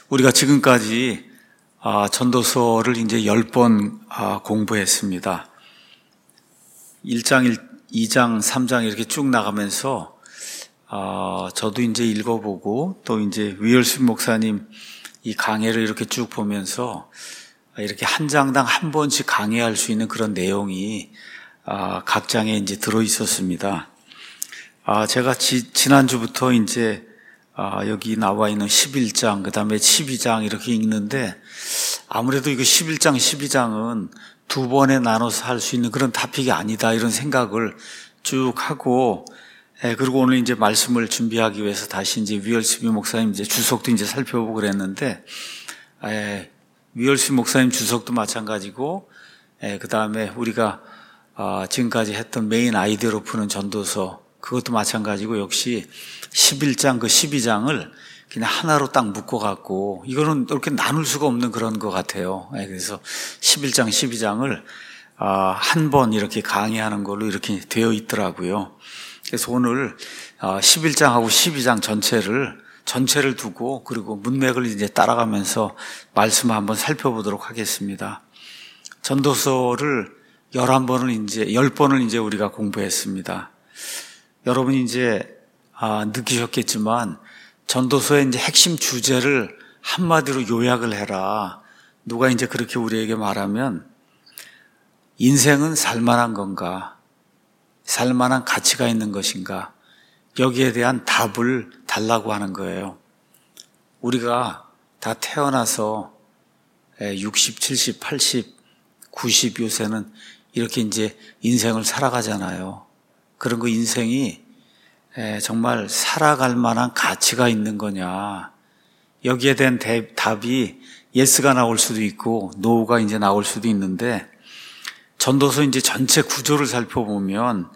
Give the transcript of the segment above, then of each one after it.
우리가 지금까지 전도서를 이제 10번 공부했습니다. 1장, 2장, 3장 이렇게 쭉 나가면서 저도 이제 읽어보고 또 이제 위얼스 목사님 이 강해를 이렇게 쭉 보면서 이렇게 한 장당 한 번씩 강해할 수 있는 그런 내용이 각 장에 이제 들어 있었습니다. 제가 지난주부터 이제 여기 나와 있는 11장, 그 다음에 12장 이렇게 읽는데 아무래도 이거 11장, 12장은 두 번에 나눠서 할 수 있는 그런 토픽이 아니다 이런 생각을 쭉 하고 그리고 오늘 이제 말씀을 준비하기 위해서 다시 이제 위얼스 목사님 이제 주석도 이제 살펴보고 그랬는데 위얼스 목사님 주석도 마찬가지고 그 다음에 우리가 지금까지 했던 메인 아이디어로 푸는 전도서 그것도 마찬가지고 역시 11장 그 12장을 그냥 하나로 딱 묶어갖고 이거는 이렇게 나눌 수가 없는 그런 것 같아요. 그래서 11장 12장을 한 번 이렇게 강의하는 걸로 이렇게 되어 있더라고요. 그래서 오늘 11장하고 12장 전체를 두고 그리고 문맥을 이제 따라가면서 말씀을 한번 살펴보도록 하겠습니다. 전도서를 10번을 이제 우리가 공부했습니다. 여러분이 이제 느끼셨겠지만 전도서의 이제 핵심 주제를 한마디로 요약을 해라. 누가 이제 그렇게 우리에게 말하면 인생은 살만한 건가? 살만한 가치가 있는 것인가? 여기에 대한 답을 달라고 하는 거예요. 우리가 다 태어나서 60, 70, 80, 90 요새는 이렇게 이제 인생을 살아가잖아요. 그런 그 인생이 정말 살아갈 만한 가치가 있는 거냐. 여기에 대한 답이 예스가 나올 수도 있고 노가 이제 나올 수도 있는데 전도서 이제 전체 구조를 살펴보면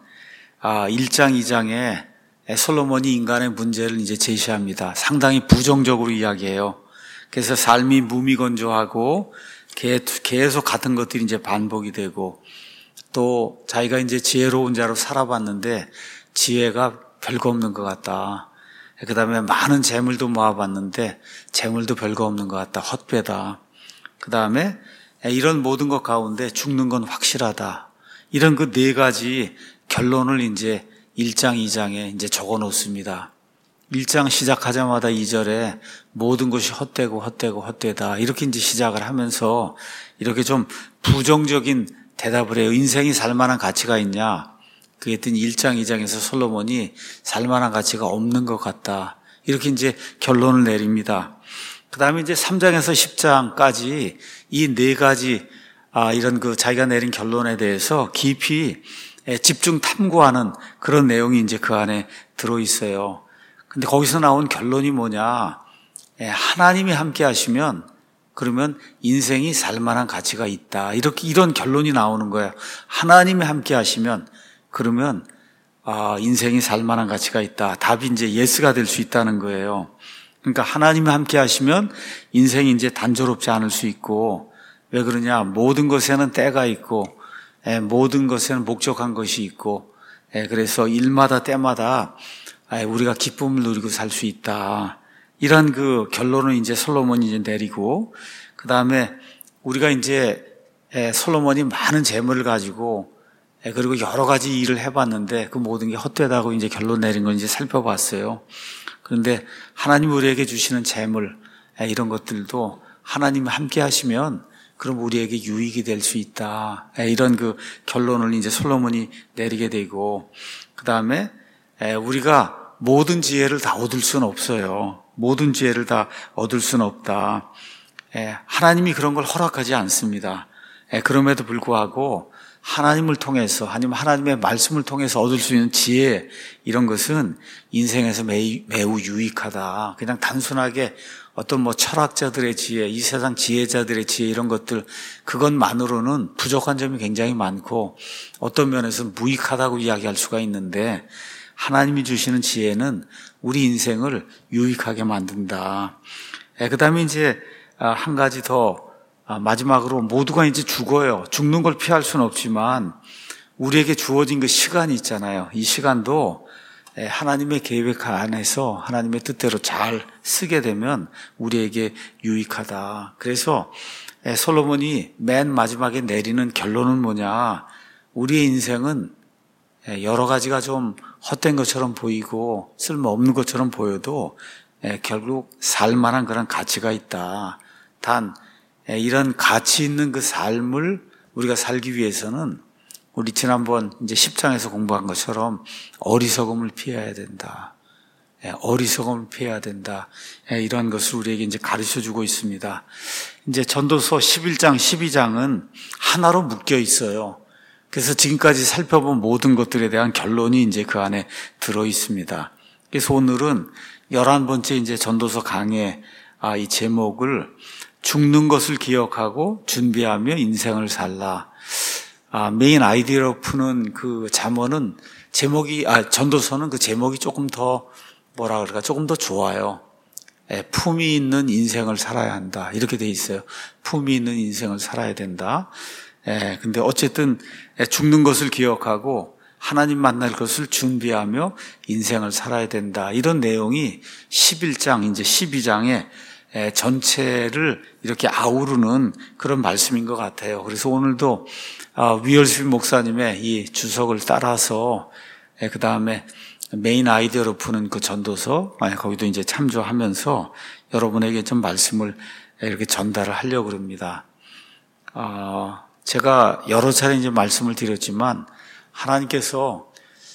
1장, 2장에 솔로몬이 인간의 문제를 이제 제시합니다. 상당히 부정적으로 이야기해요. 그래서 삶이 무미건조하고 계속 같은 것들이 이제 반복이 되고 또 자기가 이제 지혜로운 자로 살아봤는데 지혜가 별거 없는 것 같다. 그 다음에 많은 재물도 모아봤는데 재물도 별거 없는 것 같다. 헛되다. 그 다음에 이런 모든 것 가운데 죽는 건 확실하다. 이런 그 네 가지 결론을 이제 1장, 2장에 이제 적어 놓습니다. 1장 시작하자마자 2절에 모든 것이 헛되다. 이렇게 이제 시작을 하면서 이렇게 좀 부정적인 대답을 해요. 인생이 살만한 가치가 있냐? 그랬더니 1장, 2장에서 솔로몬이 살만한 가치가 없는 것 같다. 이렇게 이제 결론을 내립니다. 그 다음에 이제 3장에서 10장까지 이 네 가지, 이런 그 자기가 내린 결론에 대해서 깊이 집중 탐구하는 그런 내용이 이제 그 안에 들어있어요. 근데 거기서 나온 결론이 뭐냐? 하나님이 함께 하시면 그러면 인생이 살만한 가치가 있다. 이런 결론이 나오는 거예요. 하나님이 함께 하시면 그러면 인생이 살만한 가치가 있다. 답이 이제 예스가 될 수 있다는 거예요. 그러니까 하나님이 함께 하시면 인생이 이제 단조롭지 않을 수 있고 왜 그러냐? 모든 것에는 때가 있고 모든 것에는 목적한 것이 있고 그래서 일마다 때마다 우리가 기쁨을 누리고 살 수 있다. 이런 그 결론을 이제 솔로몬이 이제 내리고 그 다음에 우리가 이제 솔로몬이 많은 재물을 가지고 그리고 여러 가지 일을 해봤는데 그 모든 게 헛되다고 이제 결론 내린 걸 이제 살펴봤어요. 그런데 하나님 우리에게 주시는 재물 이런 것들도 하나님이 함께 하시면 그럼 우리에게 유익이 될 수 있다. 이런 그 결론을 이제 솔로몬이 내리게 되고 그 다음에 우리가 모든 지혜를 다 얻을 수는 없어요. 모든 지혜를 다 얻을 수는 없다. 하나님이 그런 걸 허락하지 않습니다. 그럼에도 불구하고 하나님을 통해서 아니면 하나님의 말씀을 통해서 얻을 수 있는 지혜 이런 것은 인생에서 매우 유익하다. 그냥 단순하게 어떤 철학자들의 지혜, 이 세상 지혜자들의 지혜 이런 것들 그것만으로는 부족한 점이 굉장히 많고 어떤 면에서는 무익하다고 이야기할 수가 있는데 하나님이 주시는 지혜는 우리 인생을 유익하게 만든다. 그 다음에 이제 한 가지 더 마지막으로 모두가 이제 죽어요. 죽는 걸 피할 수는 없지만 우리에게 주어진 그 시간이 있잖아요. 이 시간도 하나님의 계획 안에서 하나님의 뜻대로 잘 쓰게 되면 우리에게 유익하다. 그래서 솔로몬이 맨 마지막에 내리는 결론은 뭐냐? 우리의 인생은 여러 가지가 좀 헛된 것처럼 보이고 쓸모없는 것처럼 보여도 결국 살만한 그런 가치가 있다. 단 이런 가치 있는 그 삶을 우리가 살기 위해서는 우리 지난번 이제 10장에서 공부한 것처럼 어리석음을 피해야 된다. 어리석음을 피해야 된다. 이러한 것을 우리에게 이제 가르쳐 주고 있습니다. 이제 전도서 11장, 12장은 하나로 묶여 있어요. 그래서 지금까지 살펴본 모든 것들에 대한 결론이 이제 그 안에 들어 있습니다. 그래서 오늘은 11번째 이제 전도서 강의 이 제목을 죽는 것을 기억하고 준비하며 인생을 살라. 메인 아이디어로 푸는 그 잠언은 전도서는 그 제목이 조금 더 조금 더 좋아요. 품이 있는 인생을 살아야 한다. 이렇게 돼 있어요. 품이 있는 인생을 살아야 된다. 근데 어쨌든 죽는 것을 기억하고 하나님 만날 것을 준비하며 인생을 살아야 된다. 이런 내용이 11장, 이제 12장에 전체를 이렇게 아우르는 그런 말씀인 것 같아요. 그래서 오늘도 위얼스비 목사님의 이 주석을 따라서 그 다음에 메인 아이디어로 푸는 그 전도서 거기도 이제 참조하면서 여러분에게 좀 말씀을 이렇게 전달을 하려고 합니다. 제가 여러 차례 이제 말씀을 드렸지만 하나님께서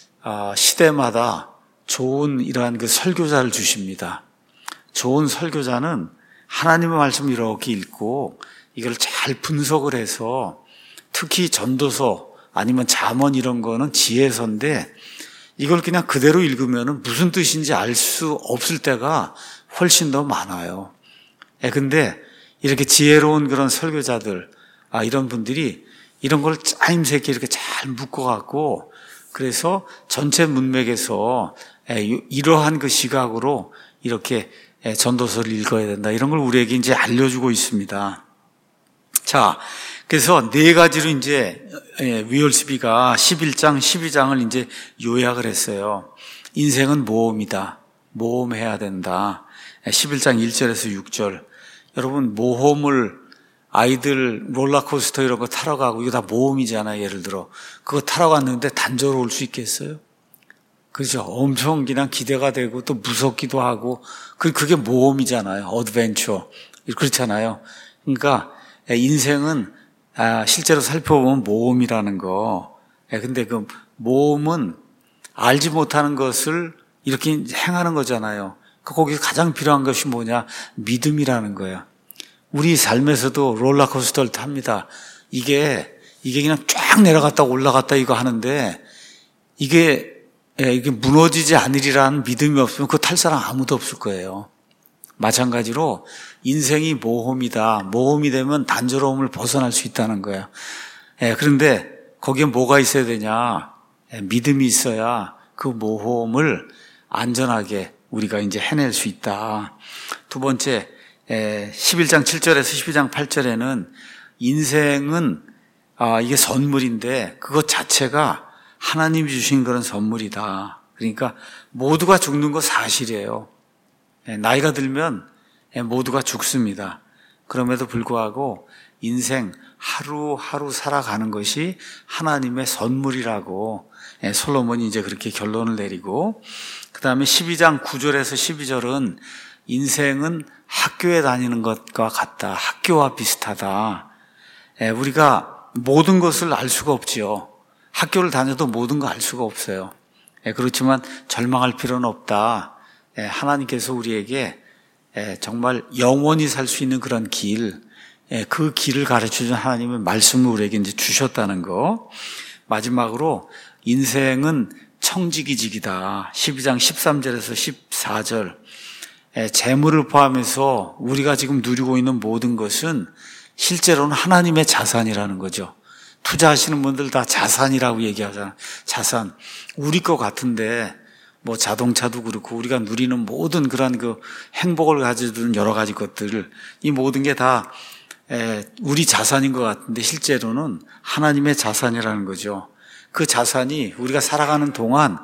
시대마다 좋은 이러한 그 설교자를 주십니다. 좋은 설교자는 하나님의 말씀을 이렇게 읽고 이걸 잘 분석을 해서 특히 전도서 아니면 잠언 이런 거는 지혜서인데 이걸 그냥 그대로 읽으면 무슨 뜻인지 알 수 없을 때가 훨씬 더 많아요. 근데 이렇게 지혜로운 그런 설교자들, 이런 분들이 이런 걸 짜임새 있게 이렇게 잘 묶어갖고 그래서 전체 문맥에서 이러한 그 시각으로 이렇게 전도서를 읽어야 된다. 이런 걸 우리에게 이제 알려주고 있습니다. 자, 그래서 네 가지로 이제 위얼스비가 11장, 12장을 이제 요약을 했어요. 인생은 모험이다. 모험해야 된다. 11장 1절에서 6절. 여러분, 모험을 아이들 롤러코스터 이런 거 타러 가고 이거 다 모험이잖아요. 예를 들어. 그거 타러 갔는데 단조로울 수 있겠어요? 그렇죠. 엄청 그냥 기대가 되고 또 무섭기도 하고 그게 모험이잖아요. 어드벤처. 그렇잖아요. 그러니까 인생은 실제로 살펴보면 모험이라는 거. 근데 그 모험은 알지 못하는 것을 이렇게 행하는 거잖아요. 거기서 가장 필요한 것이 뭐냐? 믿음이라는 거예요. 우리 삶에서도 롤러코스터를 탑니다. 이게 그냥 쫙 내려갔다 올라갔다 이거 하는데 이게 무너지지 않으리라는 믿음이 없으면 그거 탈 사람 아무도 없을 거예요. 마찬가지로 인생이 모험이다. 모험이 되면 단조로움을 벗어날 수 있다는 거예요. 그런데 거기에 뭐가 있어야 되냐? 믿음이 있어야 그 모험을 안전하게 우리가 이제 해낼 수 있다. 두 번째, 11장 7절에서 12장 8절에는 인생은 이게 선물인데 그것 자체가 하나님이 주신 그런 선물이다. 그러니까 모두가 죽는 거 사실이에요. 나이가 들면 모두가 죽습니다. 그럼에도 불구하고 인생 하루하루 살아가는 것이 하나님의 선물이라고 솔로몬이 이제 그렇게 결론을 내리고 그 다음에 12장 9절에서 12절은 인생은 학교에 다니는 것과 같다. 학교와 비슷하다. 우리가 모든 것을 알 수가 없지요. 학교를 다녀도 모든 거 알 수가 없어요. 그렇지만 절망할 필요는 없다. 하나님께서 우리에게 정말 영원히 살 수 있는 그런 길, 그 길을 가르쳐준 하나님의 말씀을 우리에게 이제 주셨다는 거. 마지막으로 인생은 청지기직이다. 12장 13절에서 14절. 재물을 포함해서 우리가 지금 누리고 있는 모든 것은 실제로는 하나님의 자산이라는 거죠. 투자하시는 분들 다 자산이라고 얘기하잖아요. 자산. 우리 거 같은데 뭐 자동차도 그렇고 우리가 누리는 모든 그런 그 행복을 가져주는 여러 가지 것들 이 모든 게 다 우리 자산인 것 같은데 실제로는 하나님의 자산이라는 거죠. 그 자산이 우리가 살아가는 동안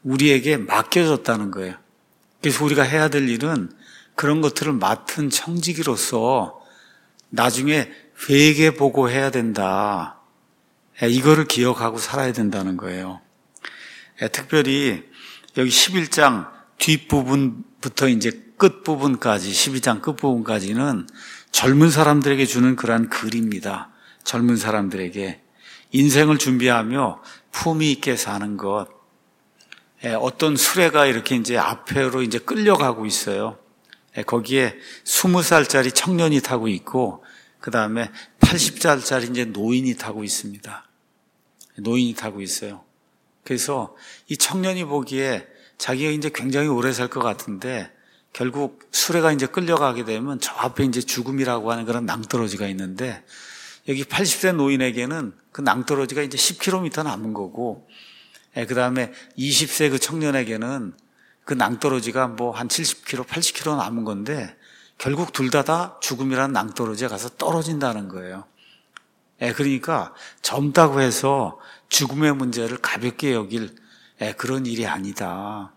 우리에게 맡겨졌다는 거예요. 그래서 우리가 해야 될 일은 그런 것들을 맡은 청지기로서 나중에 회개보고 해야 된다. 이거를 기억하고 살아야 된다는 거예요. 특별히 여기 11장 뒷부분부터 이제 끝부분까지, 12장 끝부분까지는 젊은 사람들에게 주는 그러한 글입니다. 젊은 사람들에게 인생을 준비하며 품위 있게 사는 것. 어떤 수레가 이렇게 이제 앞으로 이제 끌려가고 있어요. 거기에 20살짜리 청년이 타고 있고, 그 다음에 80살짜리 이제 노인이 타고 있습니다. 노인이 타고 있어요. 그래서 이 청년이 보기에 자기가 이제 굉장히 오래 살 것 같은데, 결국 수레가 이제 끌려가게 되면 저 앞에 이제 죽음이라고 하는 그런 낭떠러지가 있는데, 여기 80세 노인에게는 그 낭떠러지가 이제 10km 남은 거고, 그 다음에 20세 그 청년에게는 그 낭떠러지가 뭐 한 70km, 80km 남은 건데, 결국 둘 다 죽음이라는 낭떠러지에 가서 떨어진다는 거예요. 그러니까 젊다고 해서 죽음의 문제를 가볍게 여길 그런 일이 아니다.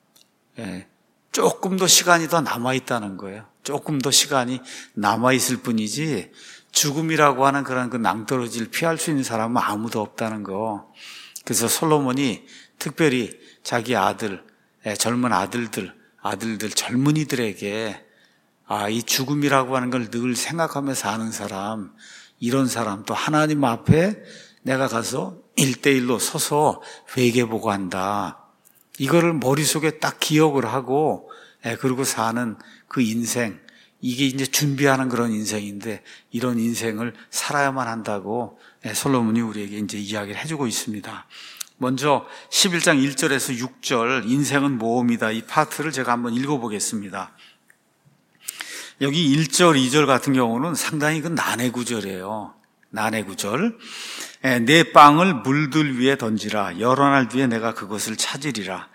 조금 더 시간이 더 남아있다는 거예요. 조금 더 시간이 남아있을 뿐이지 죽음이라고 하는 그런 그 낭떠러지를 피할 수 있는 사람은 아무도 없다는 거. 그래서 솔로몬이 특별히 자기 아들, 젊은 아들들, 젊은이들에게 이 죽음이라고 하는 걸 늘 생각하며 사는 사람, 이런 사람, 또 하나님 앞에 내가 가서 1대1로 서서 회개보고 한다. 이거를 머릿속에 딱 기억을 하고, 그리고 사는 그 인생, 이게 이제 준비하는 그런 인생인데, 이런 인생을 살아야만 한다고 솔로몬이 우리에게 이제 이야기를 해주고 있습니다. 먼저 11장 1절에서 6절, 인생은 모험이다. 이 파트를 제가 한번 읽어보겠습니다. 여기 1절, 2절 같은 경우는 상당히 그 난해 구절이에요. 난해 구절. 내 빵을 물들 위에 던지라. 여러 날 뒤에 내가 그것을 찾으리라.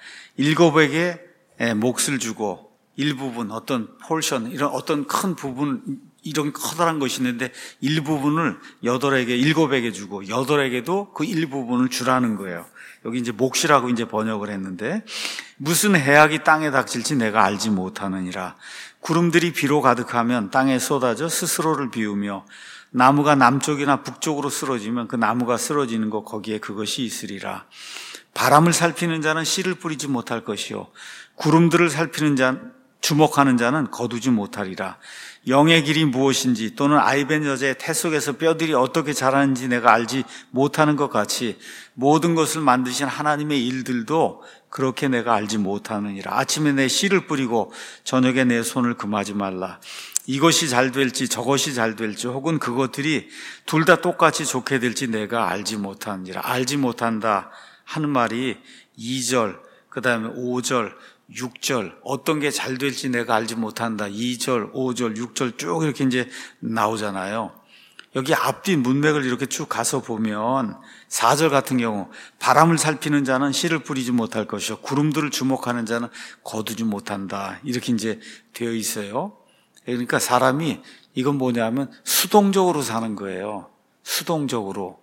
7에게 몫을 주고 일부분, 어떤 폴션, 이런 어떤 큰 부분, 이런 커다란 것이 있는데 일부분을 8에게, 7에게 주고 8에게도 그 일부분을 주라는 거예요. 여기 이제 몫이라고 이제 번역을 했는데, 무슨 해악이 땅에 닥칠지 내가 알지 못하느니라. 구름들이 비로 가득하면 땅에 쏟아져 스스로를 비우며, 나무가 남쪽이나 북쪽으로 쓰러지면 그 나무가 쓰러지는 것, 거기에 그것이 있으리라. 바람을 살피는 자는 씨를 뿌리지 못할 것이요, 구름들을 살피는 자, 주목하는 자는 거두지 못하리라. 영의 길이 무엇인지, 또는 아이벤 여자의 태 속에서 뼈들이 어떻게 자라는지 내가 알지 못하는 것 같이 모든 것을 만드신 하나님의 일들도 그렇게 내가 알지 못하느니라. 아침에 내 씨를 뿌리고 저녁에 내 손을 금하지 말라. 이것이 잘 될지 저것이 잘 될지, 혹은 그것들이 둘 다 똑같이 좋게 될지 내가 알지 못하느니라. 알지 못한다 하는 말이 2절, 그 다음에 5절, 6절, 어떤 게 잘 될지 내가 알지 못한다. 2절, 5절, 6절 쭉 이렇게 이제 나오잖아요. 여기 앞뒤 문맥을 이렇게 쭉 가서 보면 4절 같은 경우, 바람을 살피는 자는 씨를 뿌리지 못할 것이요, 구름들을 주목하는 자는 거두지 못한다. 이렇게 이제 되어 있어요. 그러니까 사람이, 이건 뭐냐면 수동적으로 사는 거예요. 수동적으로.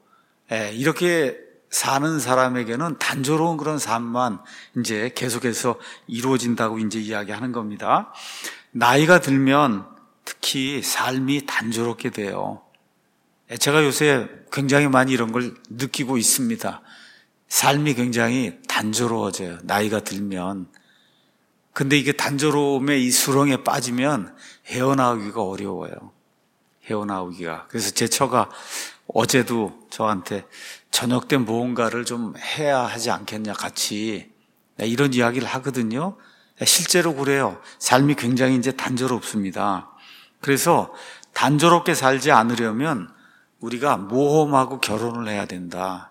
이렇게 사는 사람에게는 단조로운 그런 삶만 이제 계속해서 이루어진다고 이제 이야기하는 겁니다. 나이가 들면 특히 삶이 단조롭게 돼요. 제가 요새 굉장히 많이 이런 걸 느끼고 있습니다. 삶이 굉장히 단조로워져요, 나이가 들면. 근데 이게 단조로움의 이 수렁에 빠지면 헤어나오기가 어려워요. 헤어나오기가. 그래서 제 처가 어제도 저한테 저녁 때 무언가를 좀 해야 하지 않겠냐, 같이. 이런 이야기를 하거든요. 실제로 그래요. 삶이 굉장히 이제 단조롭습니다. 그래서 단조롭게 살지 않으려면 우리가 모험하고 결혼을 해야 된다.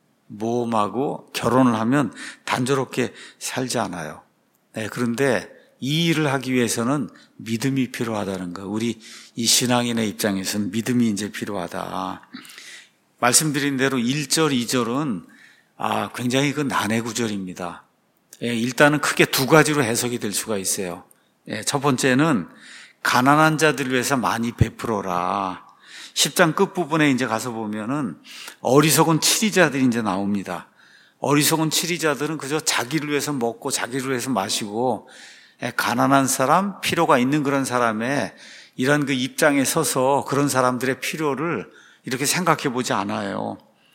모험하고 결혼을 하면 단조롭게 살지 않아요. 그런데 이 일을 하기 위해서는 믿음이 필요하다는 거. 우리 이 신앙인의 입장에서는 믿음이 이제 필요하다. 말씀드린 대로 1절, 2절은 굉장히 그 난해 구절입니다. 일단은 크게 두 가지로 해석이 될 수가 있어요. 첫 번째는 가난한 자들을 위해서 많이 베풀어라. 10장 끝부분에 이제 가서 보면은 어리석은 치리자들이 이제 나옵니다. 어리석은 치리자들은 그저 자기를 위해서 먹고 자기를 위해서 마시고 가난한 사람, 필요가 있는 그런 사람의 이런 그 입장에 서서 그런 사람들의 필요를 이렇게 생각해 보지 않아요.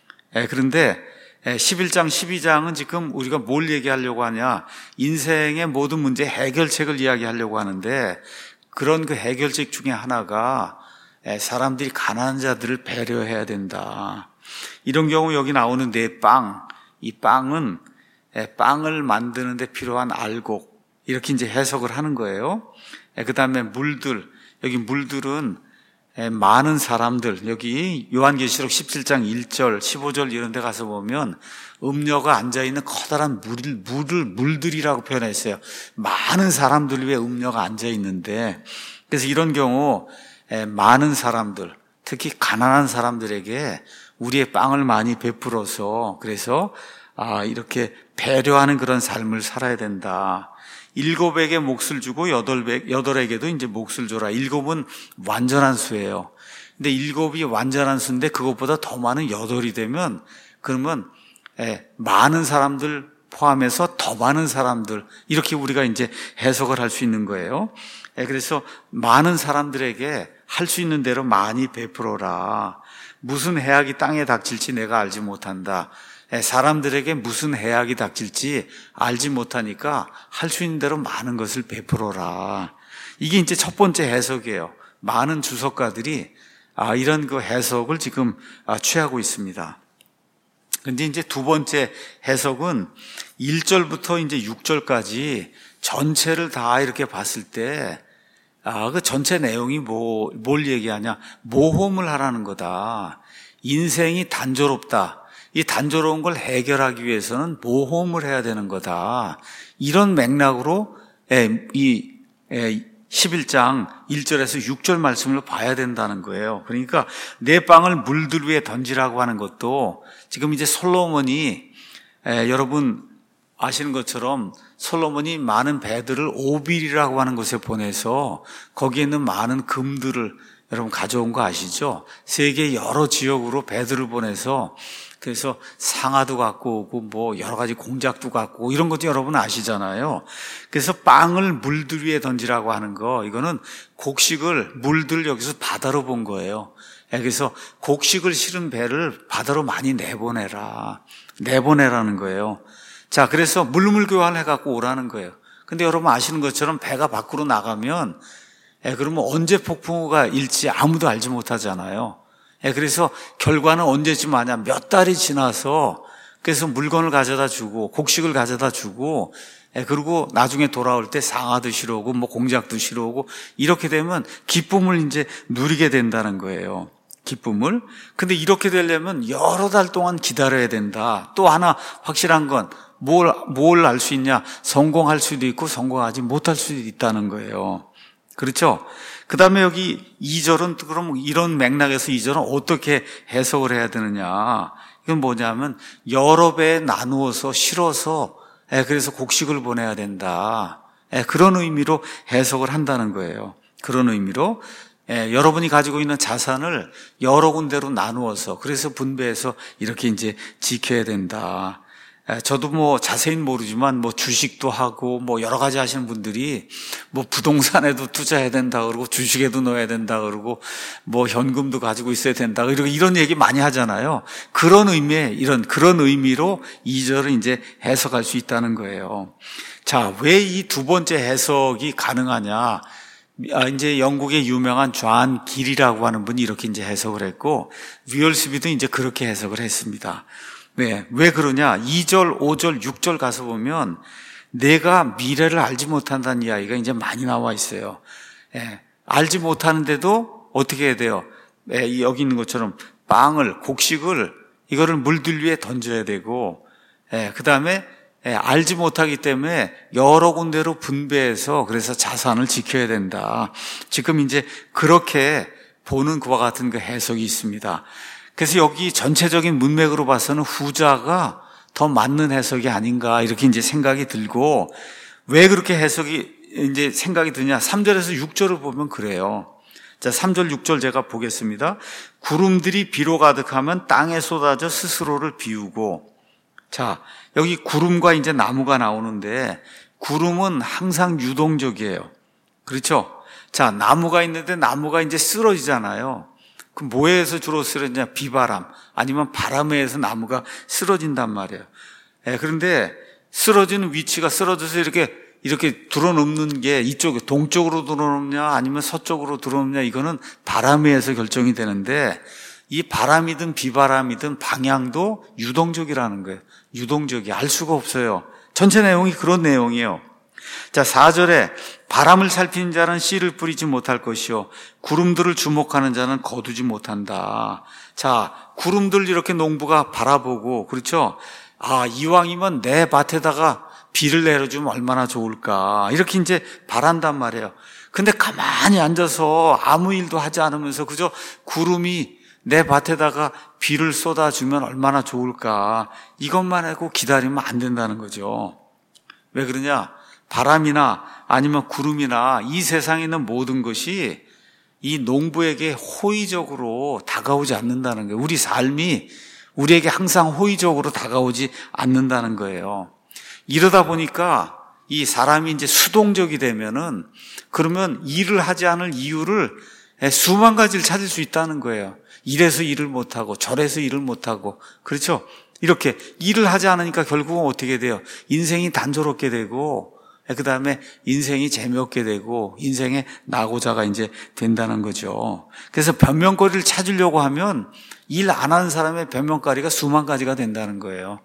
그런데 11장, 12장은 지금 우리가 뭘 얘기하려고 하냐? 인생의 모든 문제 해결책을 이야기하려고 하는데 그런 그 해결책 중에 하나가 사람들이 가난한 자들을 배려해야 된다. 이런 경우 여기 나오는 네 빵, 이 빵은 빵을 만드는 데 필요한 알곡, 이렇게 이제 해석을 하는 거예요. 그 다음에 물들, 여기 물들은 많은 사람들, 여기 요한계시록 17장 1절, 15절 이런 데 가서 보면 음녀가 앉아있는 커다란 물들이라고 표현했어요. 많은 사람들 위에 음녀가 앉아있는데, 그래서 이런 경우 많은 사람들, 특히 가난한 사람들에게 우리의 빵을 많이 베풀어서 그래서 이렇게 배려하는 그런 삶을 살아야 된다. 7에게 몫을 주고 8에게도 이제 몫을 줘라. 7은 완전한 수예요. 근데 7이 완전한 수인데 그것보다 더 많은 8이 되면 그러면 많은 사람들 포함해서 더 많은 사람들, 이렇게 우리가 이제 해석을 할 수 있는 거예요. 그래서 많은 사람들에게 할 수 있는 대로 많이 베풀어라. 무슨 해악이 땅에 닥칠지 내가 알지 못한다. 사람들에게 무슨 해악이 닥칠지 알지 못하니까 할 수 있는 대로 많은 것을 베풀어라. 이게 이제 첫 번째 해석이에요. 많은 주석가들이 이런 그 해석을 지금 취하고 있습니다. 근데 이제 두 번째 해석은 1절부터 이제 6절까지 전체를 다 이렇게 봤을 때 그 전체 내용이 뭘 얘기하냐? 모험을 하라는 거다. 인생이 단조롭다. 이 단조로운 걸 해결하기 위해서는 모험을 해야 되는 거다. 이런 맥락으로 이 11장 1절에서 6절 말씀을 봐야 된다는 거예요. 그러니까 내 빵을 물들 위에 던지라고 하는 것도 지금 이제 솔로몬이 여러분 아시는 것처럼 솔로몬이 많은 배들을 오빌이라고 하는 곳에 보내서 거기에 있는 많은 금들을 여러분 가져온 거 아시죠? 세계 여러 지역으로 배들을 보내서 그래서 상아도 갖고 오고 뭐 여러 가지 공작도 갖고 오고 이런 것도 여러분 아시잖아요. 그래서 빵을 물들 위에 던지라고 하는 거, 이거는 곡식을 물들 여기서 바다로 본 거예요. 그래서 곡식을 실은 배를 바다로 많이 내보내라는 거예요. 자, 그래서 물물 교환을 해갖고 오라는 거예요. 근데 여러분 아시는 것처럼 배가 밖으로 나가면 그러면 언제 폭풍우가 일지 아무도 알지 못하잖아요. 그래서 결과는 언제쯤 하냐? 몇 달이 지나서 그래서 물건을 가져다 주고 곡식을 가져다 주고 그리고 나중에 돌아올 때 상아도 실어오고 뭐 공작도 실어오고 이렇게 되면 기쁨을 이제 누리게 된다는 거예요. 기쁨을. 근데 이렇게 되려면 여러 달 동안 기다려야 된다. 또 하나 확실한 건 뭘 알 수 있냐? 성공할 수도 있고 성공하지 못할 수도 있다는 거예요. 그렇죠? 그 다음에 여기 2절은 그럼 이런 맥락에서 2절은 어떻게 해석을 해야 되느냐? 이건 뭐냐면 여러 배에 나누어서 실어서 그래서 곡식을 보내야 된다. 그런 의미로 해석을 한다는 거예요. 그런 의미로 여러분이 가지고 있는 자산을 여러 군데로 나누어서 그래서 분배해서 이렇게 이제 지켜야 된다. 저도 뭐 자세히는 모르지만 뭐 주식도 하고 뭐 여러 가지 하시는 분들이 뭐 부동산에도 투자해야 된다 그러고 주식에도 넣어야 된다 그러고 뭐 현금도 가지고 있어야 된다 그리고 이런 얘기 많이 하잖아요. 그런 의미로 2절을 이제 해석할 수 있다는 거예요. 자, 왜 이 두 번째 해석이 가능하냐? 이제 영국의 유명한 존 길이라고 하는 분이 이렇게 이제 해석을 했고 위얼스비도 이제 그렇게 해석을 했습니다. 왜 그러냐? 2절, 5절, 6절 가서 보면 내가 미래를 알지 못한다는 이야기가 이제 많이 나와 있어요. 알지 못하는데도 어떻게 해야 돼요? 여기 있는 것처럼 곡식을 이거를 물들 위에 던져야 되고 그 다음에 알지 못하기 때문에 여러 군데로 분배해서 그래서 자산을 지켜야 된다. 지금 이제 그렇게 보는 그와 같은 그 해석이 있습니다. 그래서 여기 전체적인 문맥으로 봐서는 후자가 더 맞는 해석이 아닌가 이렇게 이제 생각이 들고 왜 그렇게 이제 생각이 드냐? 3절에서 6절을 보면 그래요. 자, 3절, 6절 제가 보겠습니다. 구름들이 비로 가득하면 땅에 쏟아져 스스로를 비우고 자, 여기 구름과 이제 나무가 나오는데 구름은 항상 유동적이에요. 그렇죠? 자, 나무가 있는데 나무가 이제 쓰러지잖아요. 그 뭐에 의해서 주로 쓰러지냐? 비바람 아니면 바람에 의해서 나무가 쓰러진단 말이에요. 그런데 쓰러지는 위치가 쓰러져서 이렇게 들어눕는 게 이쪽에 동쪽으로 들어눕냐 아니면 서쪽으로 들어눕냐 이거는 바람에 의해서 결정이 되는데 이 바람이든 비바람이든 방향도 유동적이라는 거예요. 유동적이 알 수가 없어요. 전체 내용이 그런 내용이에요. 자, 4절에 바람을 살피는 자는 씨를 뿌리지 못할 것이요 구름들을 주목하는 자는 거두지 못한다. 자, 구름들 이렇게 농부가 바라보고 그렇죠? 아, 이왕이면 내 밭에다가 비를 내려주면 얼마나 좋을까 이렇게 이제 바란단 말이에요. 근데 가만히 앉아서 아무 일도 하지 않으면서 그저 구름이 내 밭에다가 비를 쏟아주면 얼마나 좋을까 이것만 하고 기다리면 안 된다는 거죠. 왜 그러냐? 바람이나 아니면 구름이나 이 세상에 있는 모든 것이 이 농부에게 호의적으로 다가오지 않는다는 거예요. 우리 삶이 우리에게 항상 호의적으로 다가오지 않는다는 거예요. 이러다 보니까 이 사람이 이제 수동적이 되면은 그러면 일을 하지 않을 이유를 수만 가지를 찾을 수 있다는 거예요. 이래서 일을 못하고 저래서 일을 못하고 그렇죠? 이렇게 일을 하지 않으니까 결국은 어떻게 돼요? 인생이 단조롭게 되고 그 다음에 인생이 재미없게 되고 인생의 낙오자가 이제 된다는 거죠. 그래서 변명거리를 찾으려고 하면 일 안 하는 사람의 변명거리가 수만 가지가 된다는 거예요.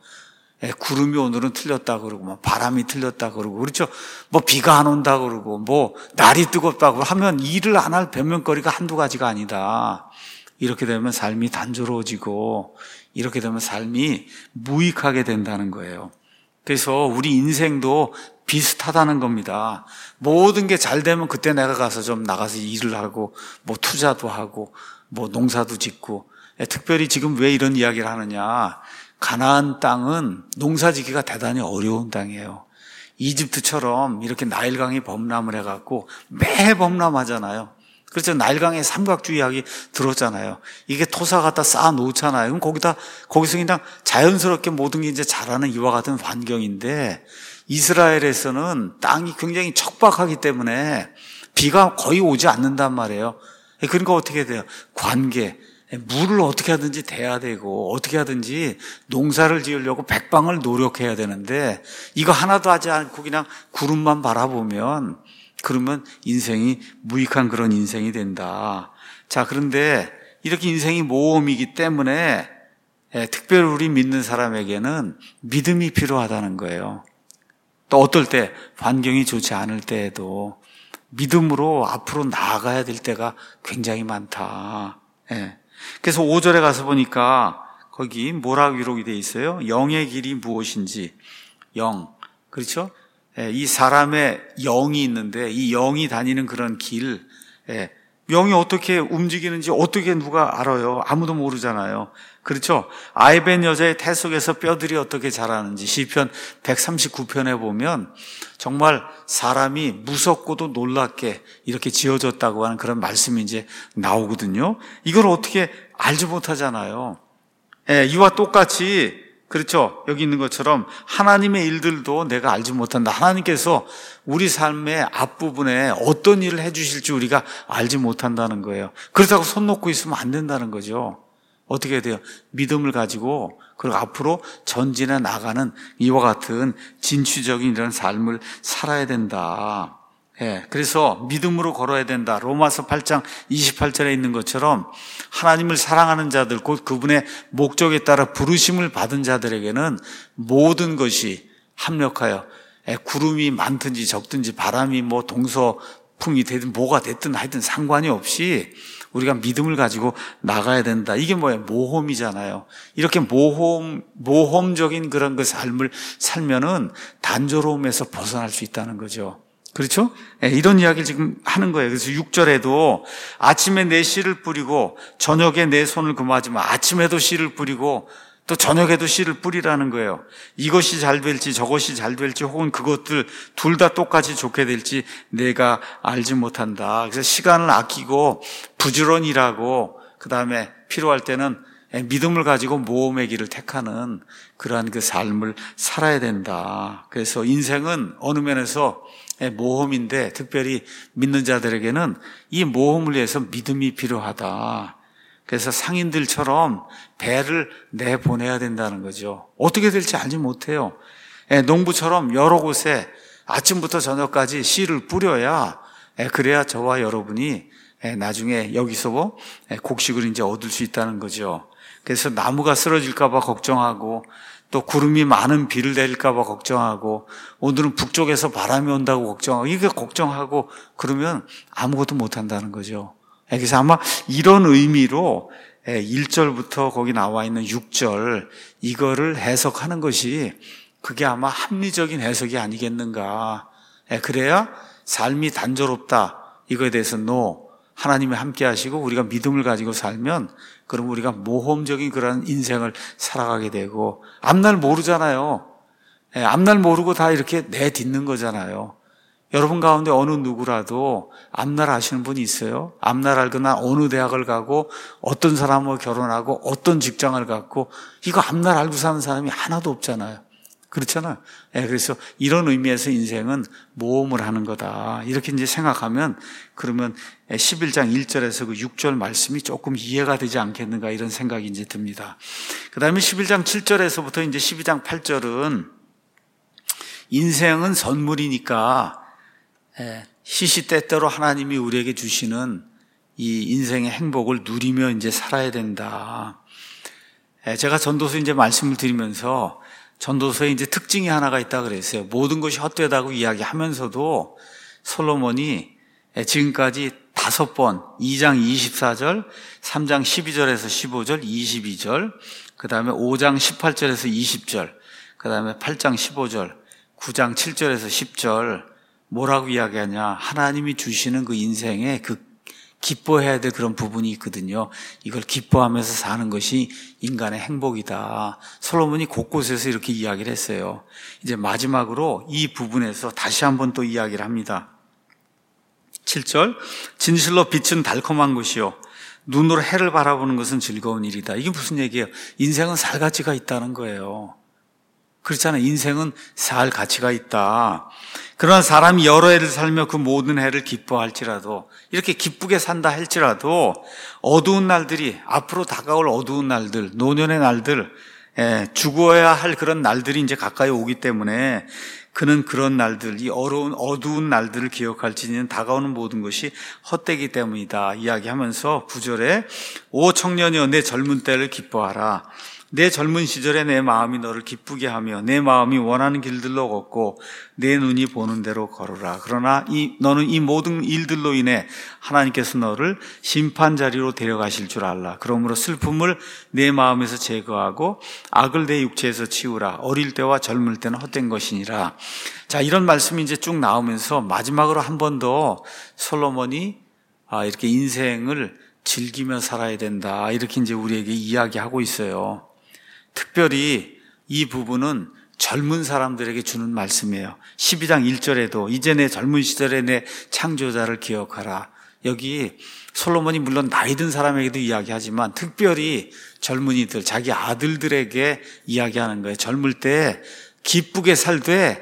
구름이 오늘은 틀렸다 그러고 뭐 바람이 틀렸다 그러고 그렇죠. 뭐 비가 안 온다 그러고 뭐 날이 뜨겁다고 하면 일을 안 할 변명거리가 한두 가지가 아니다. 이렇게 되면 삶이 단조로워지고 이렇게 되면 삶이 무익하게 된다는 거예요. 그래서 우리 인생도 비슷하다는 겁니다. 모든 게 잘 되면 그때 내가 가서 좀 나가서 일을 하고 뭐 투자도 하고 뭐 농사도 짓고 특별히 지금 왜 이런 이야기를 하느냐. 가나안 땅은 농사짓기가 대단히 어려운 땅이에요. 이집트처럼 이렇게 나일강이 범람을 해갖고 매 범람하잖아요. 그렇죠. 나일강의 삼각주 이야기 들었잖아요. 이게 토사 갖다 쌓아 놓잖아요. 그럼 거기서 그냥 자연스럽게 모든 게 이제 자라는 이와 같은 환경인데 이스라엘에서는 땅이 굉장히 척박하기 때문에 비가 거의 오지 않는단 말이에요. 그러니까 어떻게 돼요? 관계. 물을 어떻게 하든지 대야 되고 어떻게 하든지 농사를 지으려고 백방을 노력해야 되는데 이거 하나도 하지 않고 그냥 구름만 바라보면 그러면 인생이 무익한 그런 인생이 된다. 자, 그런데 이렇게 인생이 모험이기 때문에 특별히 우리 믿는 사람에게는 믿음이 필요하다는 거예요. 또 어떨 때 환경이 좋지 않을 때에도 믿음으로 앞으로 나아가야 될 때가 굉장히 많다. 그래서 5절에 가서 보니까 거기 뭐라고 기록이 되어 있어요? 영의 길이 무엇인지. 영. 그렇죠? 이 사람의 영이 있는데 이 영이 다니는 그런 길. 영이 어떻게 움직이는지 어떻게 누가 알아요? 아무도 모르잖아요. 그렇죠? 아이벤 여자의 태 속에서 뼈들이 어떻게 자라는지 시편 139편에 보면 정말 사람이 무섭고도 놀랍게 이렇게 지어졌다고 하는 그런 말씀이 이제 나오거든요. 이걸 어떻게 알지 못하잖아요. 이와 똑같이 그렇죠? 여기 있는 것처럼 하나님의 일들도 내가 알지 못한다. 하나님께서 우리 삶의 앞부분에 어떤 일을 해주실지 우리가 알지 못한다는 거예요. 그렇다고 손 놓고 있으면 안 된다는 거죠. 어떻게 해야 돼요? 믿음을 가지고 그리고 앞으로 전진해 나가는 이와 같은 진취적인 이런 삶을 살아야 된다. 그래서 믿음으로 걸어야 된다. 로마서 8장 28절에 있는 것처럼 하나님을 사랑하는 자들, 곧 그분의 목적에 따라 부르심을 받은 자들에게는 모든 것이 합력하여 구름이 많든지 적든지 바람이 뭐 동서풍이 되든 뭐가 됐든 하여튼 상관이 없이 우리가 믿음을 가지고 나가야 된다. 이게 뭐예요? 모험이잖아요. 이렇게 모험적인 그런 그 삶을 살면은 단조로움에서 벗어날 수 있다는 거죠. 그렇죠? 이런 이야기를 지금 하는 거예요. 그래서 6절에도 아침에 내 씨를 뿌리고 저녁에 내 손을 금하지 마. 아침에도 씨를 뿌리고 또 저녁에도 씨를 뿌리라는 거예요. 이것이 잘 될지 저것이 잘 될지 혹은 그것들 둘 다 똑같이 좋게 될지 내가 알지 못한다. 그래서 시간을 아끼고 부지런히 일하고 그다음에 필요할 때는 믿음을 가지고 모험의 길을 택하는 그러한 그 삶을 살아야 된다. 그래서 인생은 어느 면에서 모험인데 특별히 믿는 자들에게는 이 모험을 위해서 믿음이 필요하다. 그래서 상인들처럼 배를 내보내야 된다는 거죠. 어떻게 될지 알지 못해요. 농부처럼 여러 곳에 아침부터 저녁까지 씨를 뿌려야 그래야 저와 여러분이 나중에 여기서 곡식을 이제 얻을 수 있다는 거죠. 그래서 나무가 쓰러질까 봐 걱정하고 또 구름이 많은 비를 내릴까 봐 걱정하고 오늘은 북쪽에서 바람이 온다고 걱정하고 이게 걱정하고 그러면 아무것도 못 한다는 거죠. 그래서 아마 이런 의미로 1절부터 거기 나와 있는 6절 이거를 해석하는 것이 그게 아마 합리적인 해석이 아니겠는가. 그래야 삶이 단조롭다. 이거에 대해서 하나님이 함께 하시고 우리가 믿음을 가지고 살면 그럼 우리가 모험적인 그런 인생을 살아가게 되고 앞날 모르잖아요. 앞날 모르고 다 이렇게 내딛는 거잖아요. 여러분 가운데 어느 누구라도 앞날 아시는 분이 있어요? 앞날 알거나 어느 대학을 가고 어떤 사람과 결혼하고 어떤 직장을 갖고 이거 앞날 알고 사는 사람이 하나도 없잖아요. 그렇잖아요. 그래서 이런 의미에서 인생은 모험을 하는 거다. 이렇게 이제 생각하면 그러면 11장 1절에서 그 6절 말씀이 조금 이해가 되지 않겠는가 이런 생각이 이제 듭니다. 그 다음에 11장 7절에서부터 이제 12장 8절은 인생은 선물이니까 시시때때로 하나님이 우리에게 주시는 이 인생의 행복을 누리며 이제 살아야 된다. 제가 전도서 이제 말씀을 드리면서 전도서에 이제 특징이 하나가 있다 그랬어요. 모든 것이 헛되다고 이야기하면서도 솔로몬이 지금까지 5번 2장 24절, 3장 12절에서 15절, 22절, 그 다음에 5장 18절에서 20절, 그 다음에 8장 15절, 9장 7절에서 10절 뭐라고 이야기하냐. 하나님이 주시는 그 인생에 그 기뻐해야 될 그런 부분이 있거든요. 이걸 기뻐하면서 사는 것이 인간의 행복이다. 솔로몬이 곳곳에서 이렇게 이야기를 했어요. 이제 마지막으로 이 부분에서 다시 한번 또 이야기를 합니다. 7절 진실로 빛은 달콤한 것이요 눈으로 해를 바라보는 것은 즐거운 일이다. 이게 무슨 얘기예요? 인생은 살 가치가 있다는 거예요. 그렇잖아요. 인생은 살 가치가 있다. 그러나 사람이 여러 해를 살며 그 모든 해를 기뻐할지라도 이렇게 기쁘게 산다 할지라도 어두운 날들이 앞으로 다가올 어두운 날들, 노년의 날들, 죽어야 할 그런 날들이 이제 가까이 오기 때문에 그는 그런 날들, 이 어두운 날들을 기억할지는 다가오는 모든 것이 헛되기 때문이다 이야기하면서 9절에 오 청년이여 내 젊은 때를 기뻐하라. 내 젊은 시절에 내 마음이 너를 기쁘게 하며 내 마음이 원하는 길들로 걷고 내 눈이 보는 대로 걸으라. 그러나 너는 이 모든 일들로 인해 하나님께서 너를 심판자리로 데려가실 줄 알라. 그러므로 슬픔을 내 마음에서 제거하고 악을 내 육체에서 치우라. 어릴 때와 젊을 때는 헛된 것이니라. 자, 이런 말씀이 이제 쭉 나오면서 마지막으로 한 번 더 솔로몬이 이렇게 인생을 즐기며 살아야 된다. 이렇게 이제 우리에게 이야기하고 있어요. 특별히 이 부분은 젊은 사람들에게 주는 말씀이에요. 12장 1절에도 이제 내 젊은 시절에 내 창조자를 기억하라. 여기 솔로몬이 물론 나이 든 사람에게도 이야기하지만 특별히 젊은이들, 자기 아들들에게 이야기하는 거예요. 젊을 때 기쁘게 살되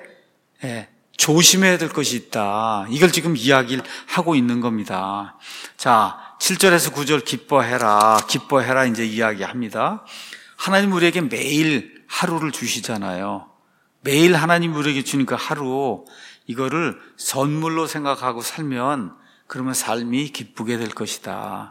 조심해야 될 것이 있다. 이걸 지금 이야기를 하고 있는 겁니다. 자, 7절에서 9절 기뻐해라 이제 이야기합니다. 하나님 우리에게 매일 하루를 주시잖아요. 매일 하나님 우리에게 주는 그 하루, 이거를 선물로 생각하고 살면 그러면 삶이 기쁘게 될 것이다.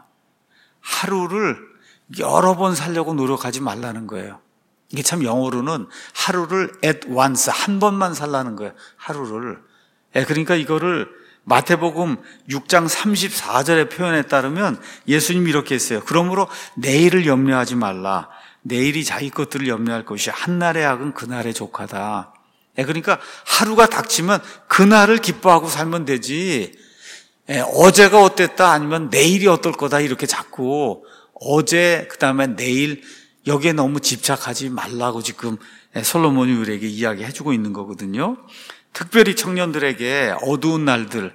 하루를 여러 번 살려고 노력하지 말라는 거예요. 이게 참 영어로는 하루를 at once, 한 번만 살라는 거예요. 하루를. 그러니까 이거를 마태복음 6장 34절의 표현에 따르면 예수님이 이렇게 했어요. 그러므로 내일을 염려하지 말라. 내일이 자기 것들을 염려할 것이 한날의 악은 그날의 족하다. 그러니까 하루가 닥치면 그날을 기뻐하고 살면 되지. 어제가 어땠다 아니면 내일이 어떨 거다 이렇게 자꾸 어제 그다음에 내일 여기에 너무 집착하지 말라고 지금 솔로몬이 우리에게 이야기해주고 있는 거거든요. 특별히 청년들에게 어두운 날들,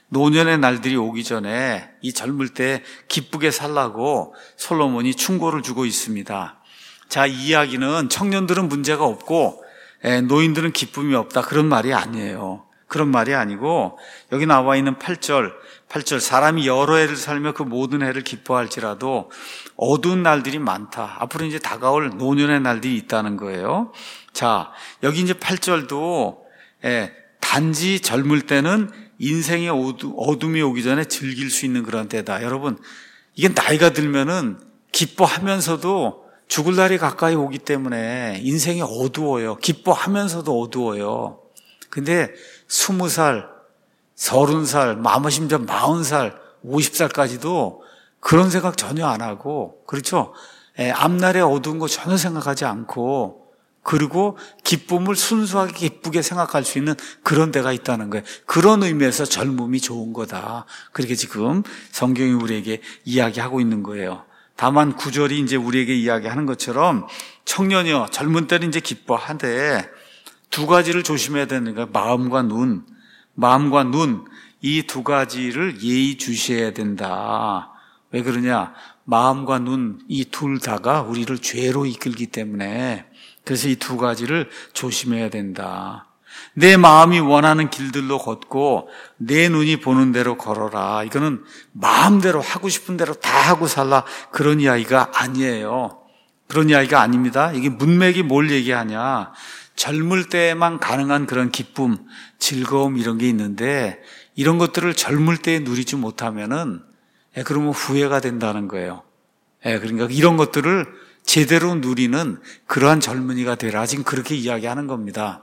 노년의 날들이 오기 전에 이 젊을 때 기쁘게 살라고 솔로몬이 충고를 주고 있습니다. 자, 이 이야기는 청년들은 문제가 없고 노인들은 기쁨이 없다, 그런 말이 아니에요. 그런 말이 아니고 여기 나와 있는 8절 사람이 여러 해를 살며 그 모든 해를 기뻐할지라도 어두운 날들이 많다. 앞으로 이제 다가올 노년의 날들이 있다는 거예요. 자, 여기 이제 8절도 단지 젊을 때는 인생의 어둠이 오기 전에 즐길 수 있는 그런 때다. 여러분, 이게 나이가 들면은 기뻐하면서도 죽을 날이 가까이 오기 때문에 인생이 어두워요. 기뻐하면서도 어두워요. 근데 20살, 30살, 마무심전 40살, 50살까지도 그런 생각 전혀 안 하고, 그렇죠? 앞날에 어두운 거 전혀 생각하지 않고, 그리고 기쁨을 순수하게 기쁘게 생각할 수 있는 그런 때가 있다는 거예요. 그런 의미에서 젊음이 좋은 거다. 그렇게 지금 성경이 우리에게 이야기하고 있는 거예요. 다만 9절이 이제 우리에게 이야기하는 것처럼 청년이여 젊은 때는 이제 기뻐하되 두 가지를 조심해야 되는 거예요. 마음과 눈 이 두 가지를 예의주시해야 된다. 왜 그러냐? 마음과 눈 이 둘 다가 우리를 죄로 이끌기 때문에 그래서 이 두 가지를 조심해야 된다. 내 마음이 원하는 길들로 걷고 내 눈이 보는 대로 걸어라. 이거는 마음대로 하고 싶은 대로 다 하고 살라, 그런 이야기가 아니에요. 그런 이야기가 아닙니다. 이게 문맥이 뭘 얘기하냐? 젊을 때만 가능한 그런 기쁨, 즐거움 이런 게 있는데 이런 것들을 젊을 때 누리지 못하면은 그러면 후회가 된다는 거예요. 그러니까 이런 것들을 제대로 누리는 그러한 젊은이가 되라, 지금 그렇게 이야기하는 겁니다.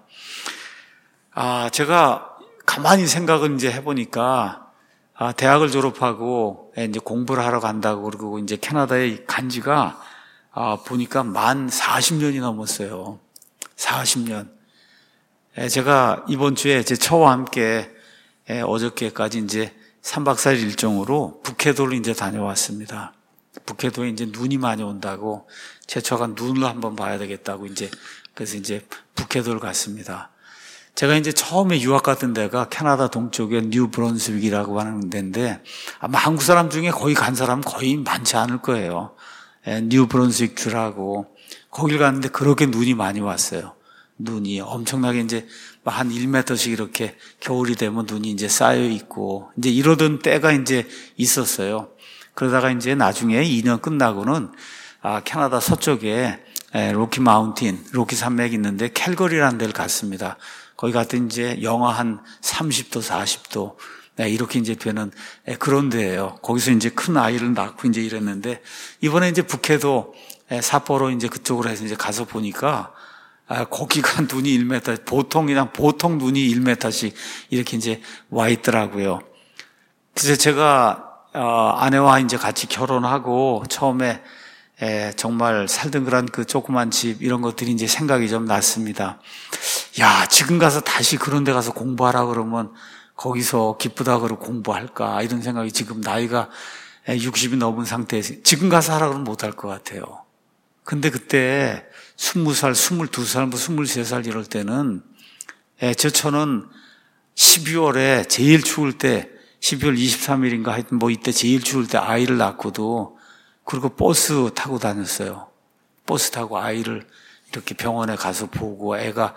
제가 가만히 생각을 이제 해보니까, 대학을 졸업하고 이제 공부를 하러 간다고 그러고 이제 캐나다에 간 지가, 보니까 만 40년이 넘었어요. 40년. 제가 이번 주에 제 처와 함께 어저께까지 이제 3박 4일 일정으로 북해도를 이제 다녀왔습니다. 북해도에 이제 눈이 많이 온다고 제 처가 눈을 한번 봐야 되겠다고 그래서 이제 북해도를 갔습니다. 제가 이제 처음에 유학 갔던 데가 캐나다 동쪽의 뉴 브런스윅이라고 하는 데인데 아마 한국 사람 중에 거기 간 사람은 거의 많지 않을 거예요. 뉴 브런스윅 주라고 거길 갔는데 그렇게 눈이 많이 왔어요. 눈이 엄청나게 이제 한 1m씩 이렇게 겨울이 되면 눈이 이제 쌓여 있고 이제 이러던 때가 이제 있었어요. 그러다가 이제 나중에 2년 끝나고는 캐나다 서쪽에 로키 마운틴, 로키 산맥이 있는데 캘거리라는 데를 갔습니다. 거기 갔더니 이제 영하 한 30도, 40도 이렇게 이제 되는 그런 데예요. 거기서 이제 큰 아이를 낳고 이제 이랬는데 이번에 이제 북해도 삿포로 이제 그쪽으로 해서 이제 가서 보니까 거기가 눈이 1m, 보통 눈이 1m씩 이렇게 이제 와 있더라고요. 그래서 제가 아내와 이제 같이 결혼하고 처음에 정말 살던 그런 그 조그만 집 이런 것들이 이제 생각이 좀 났습니다. 야, 지금 가서 다시 그런 데 가서 공부하라 그러면 거기서 기쁘다 그러고 공부할까 이런 생각이 지금 나이가 60이 넘은 상태에서 지금 가서 하라 그러면 못할 것 같아요. 근데 그때 20살, 22살, 23살 이럴 때는 제 처는 12월에 제일 추울 때 12월 23일인가 하여튼 이때 제일 추울 때 아이를 낳고도 그리고 버스 타고 다녔어요. 버스 타고 아이를 이렇게 병원에 가서 보고 애가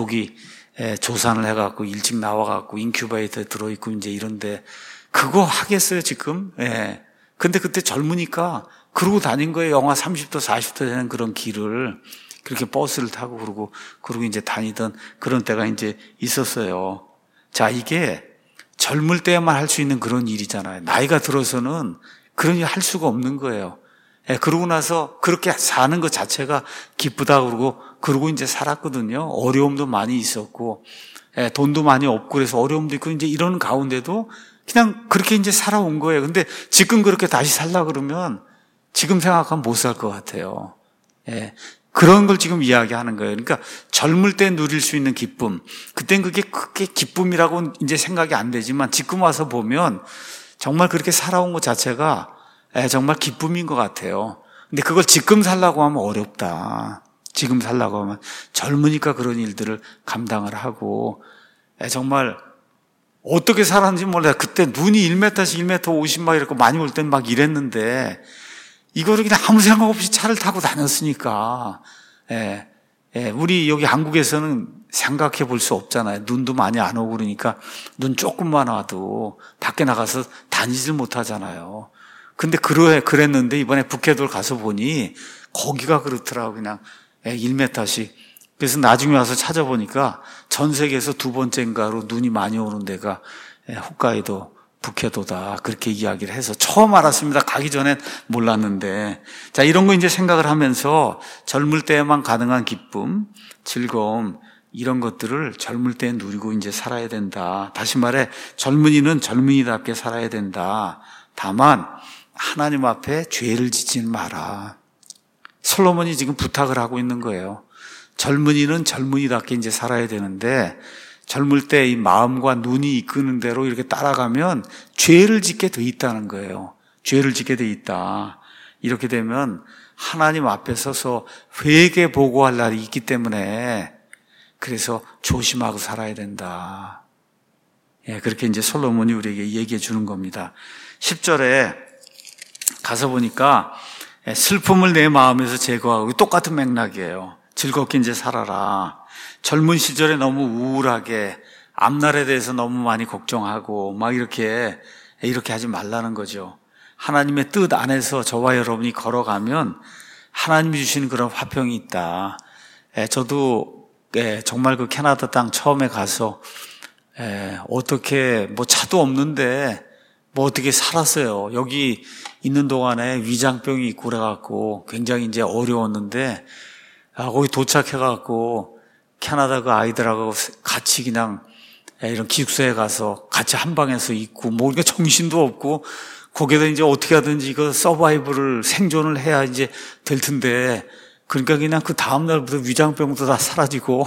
조산을 해갖고 일찍 나와갖고 인큐베이터에 들어있고 이제 이런데 그거 하겠어요 지금? 근데 그때 젊으니까 그러고 다닌 거예요. 영하 30도 40도 되는 그런 길을 그렇게 버스를 타고 그러고 이제 다니던 그런 때가 이제 있었어요. 자, 이게 젊을 때만 할 수 있는 그런 일이잖아요. 나이가 들어서는 그런 일 할 수가 없는 거예요. 그러고 나서 그렇게 사는 것 자체가 기쁘다 그러고 이제 살았거든요. 어려움도 많이 있었고, 돈도 많이 없고 그래서 어려움도 있고 이제 이런 가운데도 그냥 그렇게 이제 살아온 거예요. 근데 지금 그렇게 다시 살라 그러면 지금 생각하면 못 살 것 같아요. 그런 걸 지금 이야기하는 거예요. 그러니까 젊을 때 누릴 수 있는 기쁨. 그땐 그게 크게 기쁨이라고 이제 생각이 안 되지만 지금 와서 보면 정말 그렇게 살아온 것 자체가 정말 기쁨인 것 같아요. 근데 그걸 지금 살라고 하면 어렵다. 지금 살라고 하면 젊으니까 그런 일들을 감당을 하고 정말 어떻게 살았는지 몰라요. 그때 눈이 1m씩 1m 50 막 이렇게 많이 올 땐 막 이랬는데 이거를 그냥 아무 생각 없이 차를 타고 다녔으니까. 우리 여기 한국에서는 생각해 볼 수 없잖아요. 눈도 많이 안 오고 그러니까 눈 조금만 와도 밖에 나가서 다니질 못하잖아요. 근데 그랬는데 이번에 북해돌 가서 보니 거기가 그렇더라고. 그냥 1m씩. 그래서 나중에 와서 찾아보니까 전 세계에서 두 번째인가로 눈이 많이 오는 데가 홋카이도 북해도다. 그렇게 이야기를 해서 처음 알았습니다. 가기 전엔 몰랐는데. 자, 이런 거 이제 생각을 하면서 젊을 때에만 가능한 기쁨, 즐거움, 이런 것들을 젊을 때 누리고 이제 살아야 된다. 다시 말해, 젊은이는 젊은이답게 살아야 된다. 다만, 하나님 앞에 죄를 짓지 마라. 솔로몬이 지금 부탁을 하고 있는 거예요. 젊은이는 젊은이답게 이제 살아야 되는데, 젊을 때 이 마음과 눈이 이끄는 대로 이렇게 따라가면 죄를 짓게 돼 있다는 거예요. 죄를 짓게 돼 있다. 이렇게 되면 하나님 앞에 서서 회개 보고할 날이 있기 때문에 그래서 조심하고 살아야 된다. 그렇게 이제 솔로몬이 우리에게 얘기해 주는 겁니다. 10절에 가서 보니까 슬픔을 내 마음에서 제거하고 똑같은 맥락이에요. 즐겁게 이제 살아라. 젊은 시절에 너무 우울하게 앞날에 대해서 너무 많이 걱정하고 막 이렇게 하지 말라는 거죠. 하나님의 뜻 안에서 저와 여러분이 걸어가면 하나님이 주시는 그런 화평이 있다. 저도 정말 그 캐나다 땅 처음에 가서 어떻게 뭐 차도 없는데 뭐 어떻게 살았어요. 여기 있는 동안에 위장병이 있고 그래갖고 굉장히 이제 어려웠는데 거기 도착해갖고 캐나다 그 아이들하고 같이 그냥 이런 기숙사에 가서 같이 한 방에서 있고 뭐 그러니까 정신도 없고 거기에다 이제 어떻게 하든지 이거 서바이벌을 생존을 해야 이제 될 텐데 그러니까 그냥 그 다음 날부터 위장병도 다 사라지고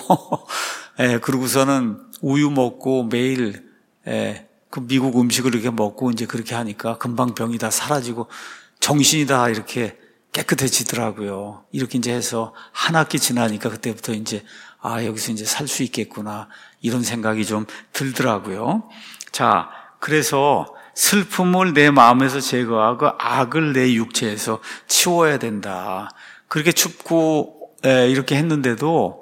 그러고서는 우유 먹고 매일 그 미국 음식을 이렇게 먹고 이제 그렇게 하니까 금방 병이 다 사라지고 정신이 다 이렇게 깨끗해지더라고요. 이렇게 이제 해서 한 학기 지나니까 그때부터 이제 여기서 이제 살 수 있겠구나 이런 생각이 좀 들더라고요. 자, 그래서 슬픔을 내 마음에서 제거하고 악을 내 육체에서 치워야 된다. 그렇게 춥고 이렇게 했는데도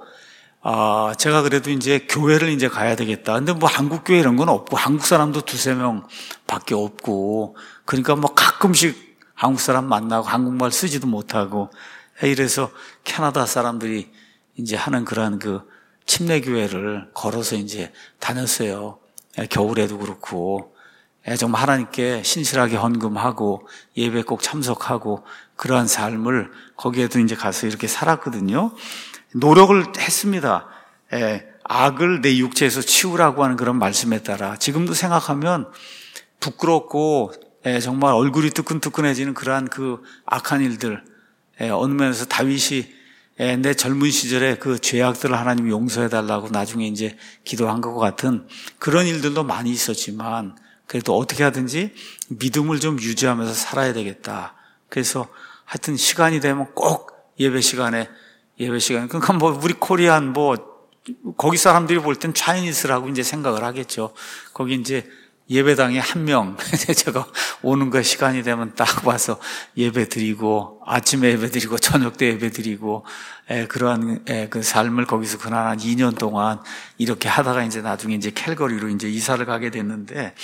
제가 그래도 이제 교회를 이제 가야 되겠다. 근데 뭐 한국 교회 이런 건 없고 한국 사람도 두세 명밖에 없고 그러니까 뭐 가끔씩 한국 사람 만나고 한국말 쓰지도 못하고 이래서 캐나다 사람들이 이제 하는 그런 그 침례교회를 걸어서 이제 다녔어요. 겨울에도 그렇고 정말 하나님께 신실하게 헌금하고 예배 꼭 참석하고 그러한 삶을 거기에도 이제 가서 이렇게 살았거든요. 노력을 했습니다. 악을 내 육체에서 치우라고 하는 그런 말씀에 따라 지금도 생각하면 부끄럽고 정말 얼굴이 뜨끈뜨끈해지는 그러한 그 악한 일들 어느 면에서 다윗이 내 젊은 시절에 그 죄악들을 하나님이 용서해달라고 나중에 이제 기도한 것 같은 그런 일들도 많이 있었지만 그래도 어떻게 하든지 믿음을 좀 유지하면서 살아야 되겠다. 그래서 하여튼 시간이 되면 꼭 예배 시간에 그러니까 뭐 우리 코리안 뭐 거기 사람들이 볼 땐 차이니스라고 이제 생각을 하겠죠. 거기 이제 예배당에 한 명 제가 오는 거 시간이 되면 딱 와서 예배 드리고 아침에 예배 드리고 저녁 때 예배 드리고 그러한 그 삶을 거기서 그날 한 2년 동안 이렇게 하다가 이제 나중에 이제 캘거리로 이제 이사를 가게 됐는데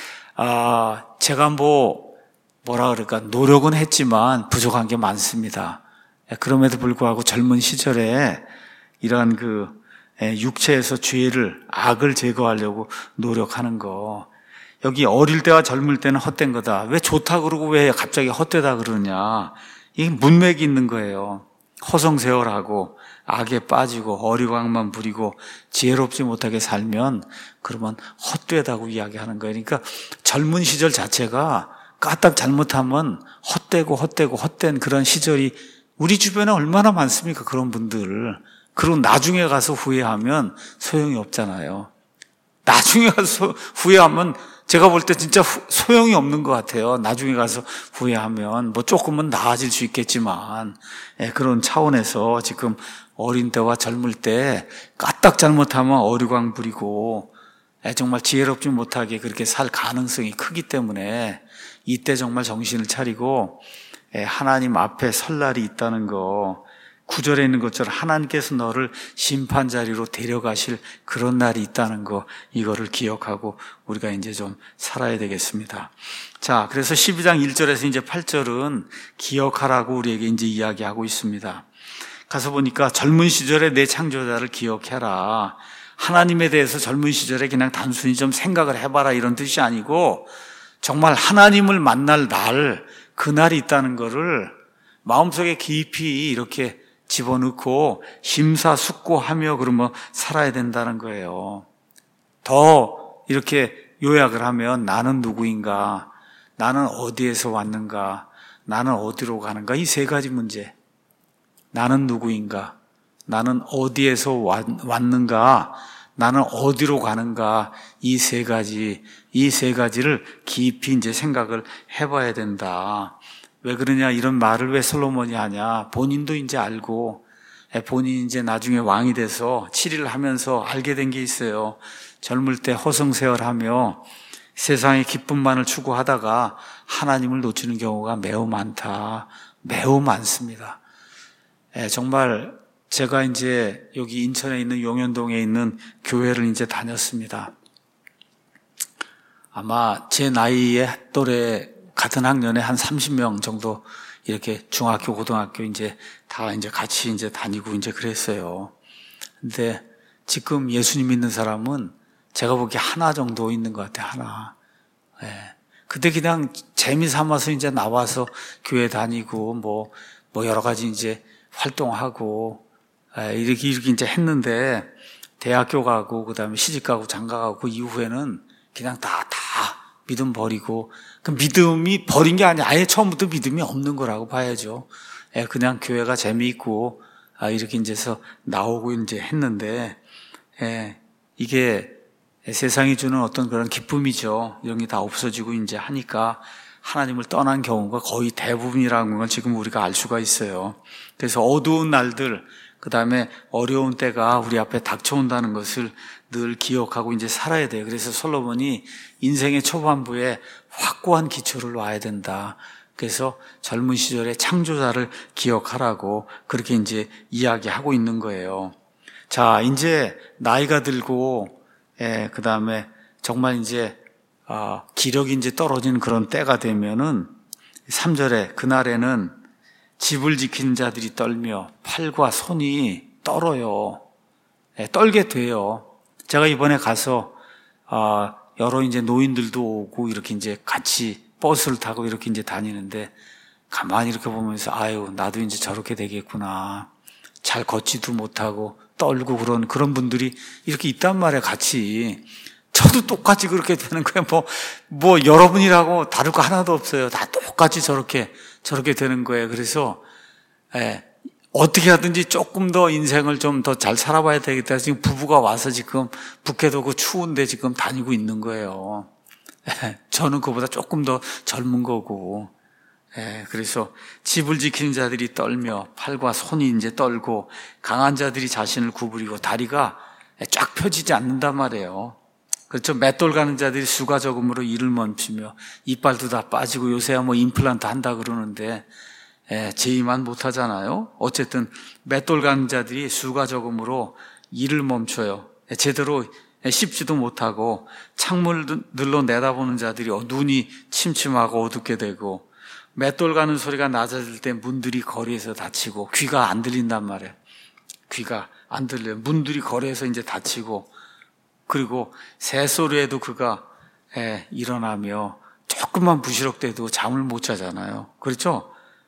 제가 뭐라 그럴까 노력은 했지만 부족한 게 많습니다. 그럼에도 불구하고 젊은 시절에 이러한 그 육체에서 악을 제거하려고 노력하는 거 여기 어릴 때와 젊을 때는 헛된 거다. 왜 좋다 그러고 왜 갑자기 헛되다 그러냐. 이게 문맥이 있는 거예요. 허송세월하고 악에 빠지고 어리광만 부리고 지혜롭지 못하게 살면 그러면 헛되다고 이야기하는 거예요. 그러니까 젊은 시절 자체가 까딱 잘못하면 헛된 그런 시절이 우리 주변에 얼마나 많습니까? 그런 분들. 그리고 나중에 가서 후회하면 소용이 없잖아요. 나중에 가서 후회하면 제가 볼 때 진짜 소용이 없는 것 같아요. 나중에 가서 후회하면 뭐 조금은 나아질 수 있겠지만 그런 차원에서 지금 어린 때와 젊을 때 까딱 잘못하면 어리광 부리고 정말 지혜롭지 못하게 그렇게 살 가능성이 크기 때문에 이때 정말 정신을 차리고 하나님 앞에 설 날이 있다는 거, 9절에 있는 것처럼 하나님께서 너를 심판자리로 데려가실 그런 날이 있다는 거, 이거를 기억하고 우리가 이제 좀 살아야 되겠습니다. 자, 그래서 12장 1절에서 이제 8절은 기억하라고 우리에게 이제 이야기하고 있습니다. 가서 보니까 젊은 시절에 내 창조자를 기억해라. 하나님에 대해서 젊은 시절에 그냥 단순히 좀 생각을 해봐라 이런 뜻이 아니고 정말 하나님을 만날 날, 그날이 있다는 거를 마음속에 깊이 이렇게 집어넣고 심사숙고하며 그러면 살아야 된다는 거예요. 더 이렇게 요약을 하면 나는 누구인가, 나는 어디에서 왔는가, 나는 어디로 가는가, 이 세 가지 문제. 나는 누구인가, 나는 어디에서 왔는가, 나는 어디로 가는가, 이 세 가지를 깊이 이제 생각을 해봐야 된다. 왜 그러냐, 이런 말을 왜 솔로몬이 하냐, 본인도 이제 알고, 본인이 이제 나중에 왕이 돼서 7일 하면서 알게 된 게 있어요. 젊을 때 허송세월하며 세상의 기쁨만을 추구하다가 하나님을 놓치는 경우가 매우 많다. 매우 많습니다. 정말 제가 이제 여기 인천에 있는 용현동에 있는 교회를 이제 다녔습니다. 아마 제 나이에 또래 같은 학년에 한 30명 정도 이렇게 중학교, 고등학교 이제 다 이제 같이 이제 다니고 이제 그랬어요. 근데 지금 예수님 믿는 사람은 제가 보기에 하나 정도 있는 것 같아요. 하나. 그때 그냥 재미 삼아서 이제 나와서 교회 다니고 뭐 여러 가지 이제 활동하고 이렇게 이제 했는데 대학교 가고 그다음에 시집 가고 장가 가고 그 이후에는 그냥 다 믿음 버리고 그 믿음이 버린 게 아니라 아예 처음부터 믿음이 없는 거라고 봐야죠. 그냥 교회가 재미있고 이렇게 이제서 나오고 이제 했는데 이게 세상이 주는 어떤 그런 기쁨이죠. 이런 게 다 없어지고 이제 하니까 하나님을 떠난 경우가 거의 대부분이라는 걸 지금 우리가 알 수가 있어요. 그래서 어두운 날들, 그 다음에 어려운 때가 우리 앞에 닥쳐온다는 것을 늘 기억하고 이제 살아야 돼요. 그래서 솔로몬이 인생의 초반부에 확고한 기초를 놔야 된다. 그래서 젊은 시절에 창조자를 기억하라고 그렇게 이제 이야기하고 있는 거예요. 자, 이제 나이가 들고, 그 다음에 정말 이제 기력이 이제 떨어지는 그런 때가 되면은 3절에 그날에는 집을 지키는 자들이 떨며 팔과 손이 떨어요. 떨게 돼요. 제가 이번에 가서 여러 이제 노인들도 오고 이렇게 이제 같이 버스를 타고 이렇게 이제 다니는데 가만히 이렇게 보면서 아유, 나도 이제 저렇게 되겠구나. 잘 걷지도 못하고 떨고 그런 분들이 이렇게 있단 말이에요, 같이. 저도 똑같이 그렇게 되는 거예요. 뭐 여러분이라고 다를 거 하나도 없어요. 다 똑같이 저렇게 되는 거예요. 그래서, 어떻게 하든지 조금 더 인생을 좀 더 잘 살아봐야 되겠다. 지금 부부가 와서 지금 북해도 그 추운데 지금 다니고 있는 거예요. 저는 그보다 조금 더 젊은 거고. 그래서 집을 지키는 자들이 떨며 팔과 손이 이제 떨고 강한 자들이 자신을 구부리고 다리가 쫙 펴지지 않는단 말이에요. 그렇죠. 맷돌 가는 자들이 수가 적음으로 이를 멈추며 이빨도 다 빠지고 요새야 뭐 임플란트 한다 그러는데 제의만 못 하잖아요. 어쨌든 맷돌 가는 자들이 수가 적음으로 이를 멈춰요. 제대로 씹지도 못하고 창문들로 내다보는 자들이 눈이 침침하고 어둡게 되고 맷돌 가는 소리가 낮아질 때 문들이 거리에서 닫히고 귀가 안 들린단 말이에요. 귀가 안 들려요. 문들이 거리에서 이제 닫히고 그리고 새소리에도 그가 일어나며 조금만 부시럭대도 잠을 못 자잖아요. 그렇죠?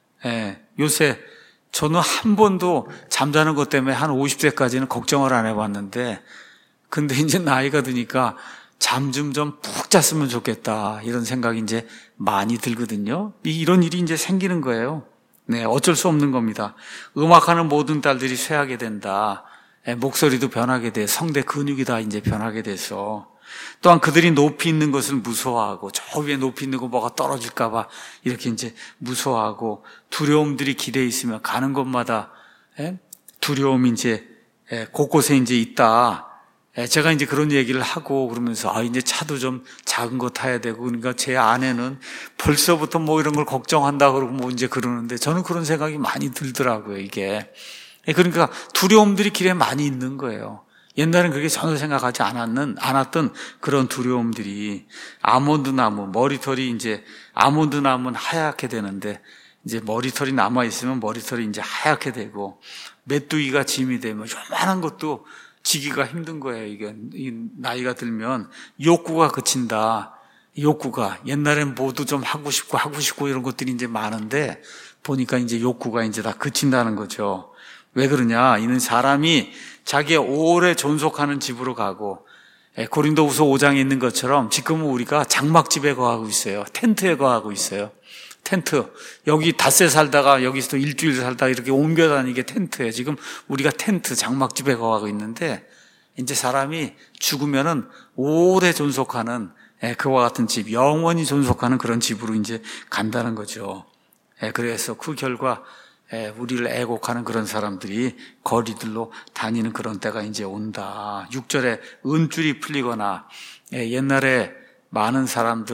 요새 저는 한 번도 잠자는 것 때문에 한 50세까지는 걱정을 안 해봤는데 근데 이제 나이가 드니까 잠 좀 푹 잤으면 좋겠다 이런 생각이 이제 많이 들거든요. 이런 일이 이제 생기는 거예요. 어쩔 수 없는 겁니다. 음악하는 모든 딸들이 쇠하게 된다. 목소리도 변하게 돼. 성대 근육이 다 이제 변하게 돼서. 또한 그들이 높이 있는 것을 무서워하고, 저 위에 높이 있는 거 뭐가 떨어질까봐 이렇게 이제 무서워하고, 두려움들이 기대에 있으면 가는 곳마다 두려움이 이제 곳곳에 이제 있다. 제가 이제 그런 얘기를 하고 그러면서 이제 차도 좀 작은 거 타야 되고 그러니까 제 아내는 벌써부터 뭐 이런 걸 걱정한다 그러고 뭐 이제 그러는데 저는 그런 생각이 많이 들더라고요, 이게. 그러니까 두려움들이 길에 많이 있는 거예요. 옛날엔 그렇게 전혀 생각하지 않았던 그런 두려움들이 아몬드 나무, 머리털이 이제 아몬드 나무는 하얗게 되는데 이제 머리털이 남아있으면 머리털이 이제 하얗게 되고 메뚜기가 짐이 되면 요만한 것도 지기가 힘든 거예요. 이게 나이가 들면 욕구가 그친다. 욕구가 옛날엔 뭐도 좀 하고 싶고 이런 것들이 이제 많은데 보니까 이제 욕구가 이제 다 그친다는 거죠. 왜 그러냐? 이는 사람이 자기의 오래 존속하는 집으로 가고 고린도후서 5장에 있는 것처럼 지금은 우리가 장막집에 거하고 있어요. 텐트에 거하고 있어요. 텐트. 여기 닷새 살다가 여기서 또 일주일 살다가 이렇게 옮겨 다니게 텐트에 지금 우리가 텐트 장막집에 거하고 있는데 이제 사람이 죽으면은 오래 존속하는 그와 같은 집, 영원히 존속하는 그런 집으로 이제 간다는 거죠. 그래서 그 결과 우리를 애곡하는 그런 사람들이 거리들로 다니는 그런 때가 이제 온다. 6절에 은줄이 풀리거나 옛날에 많은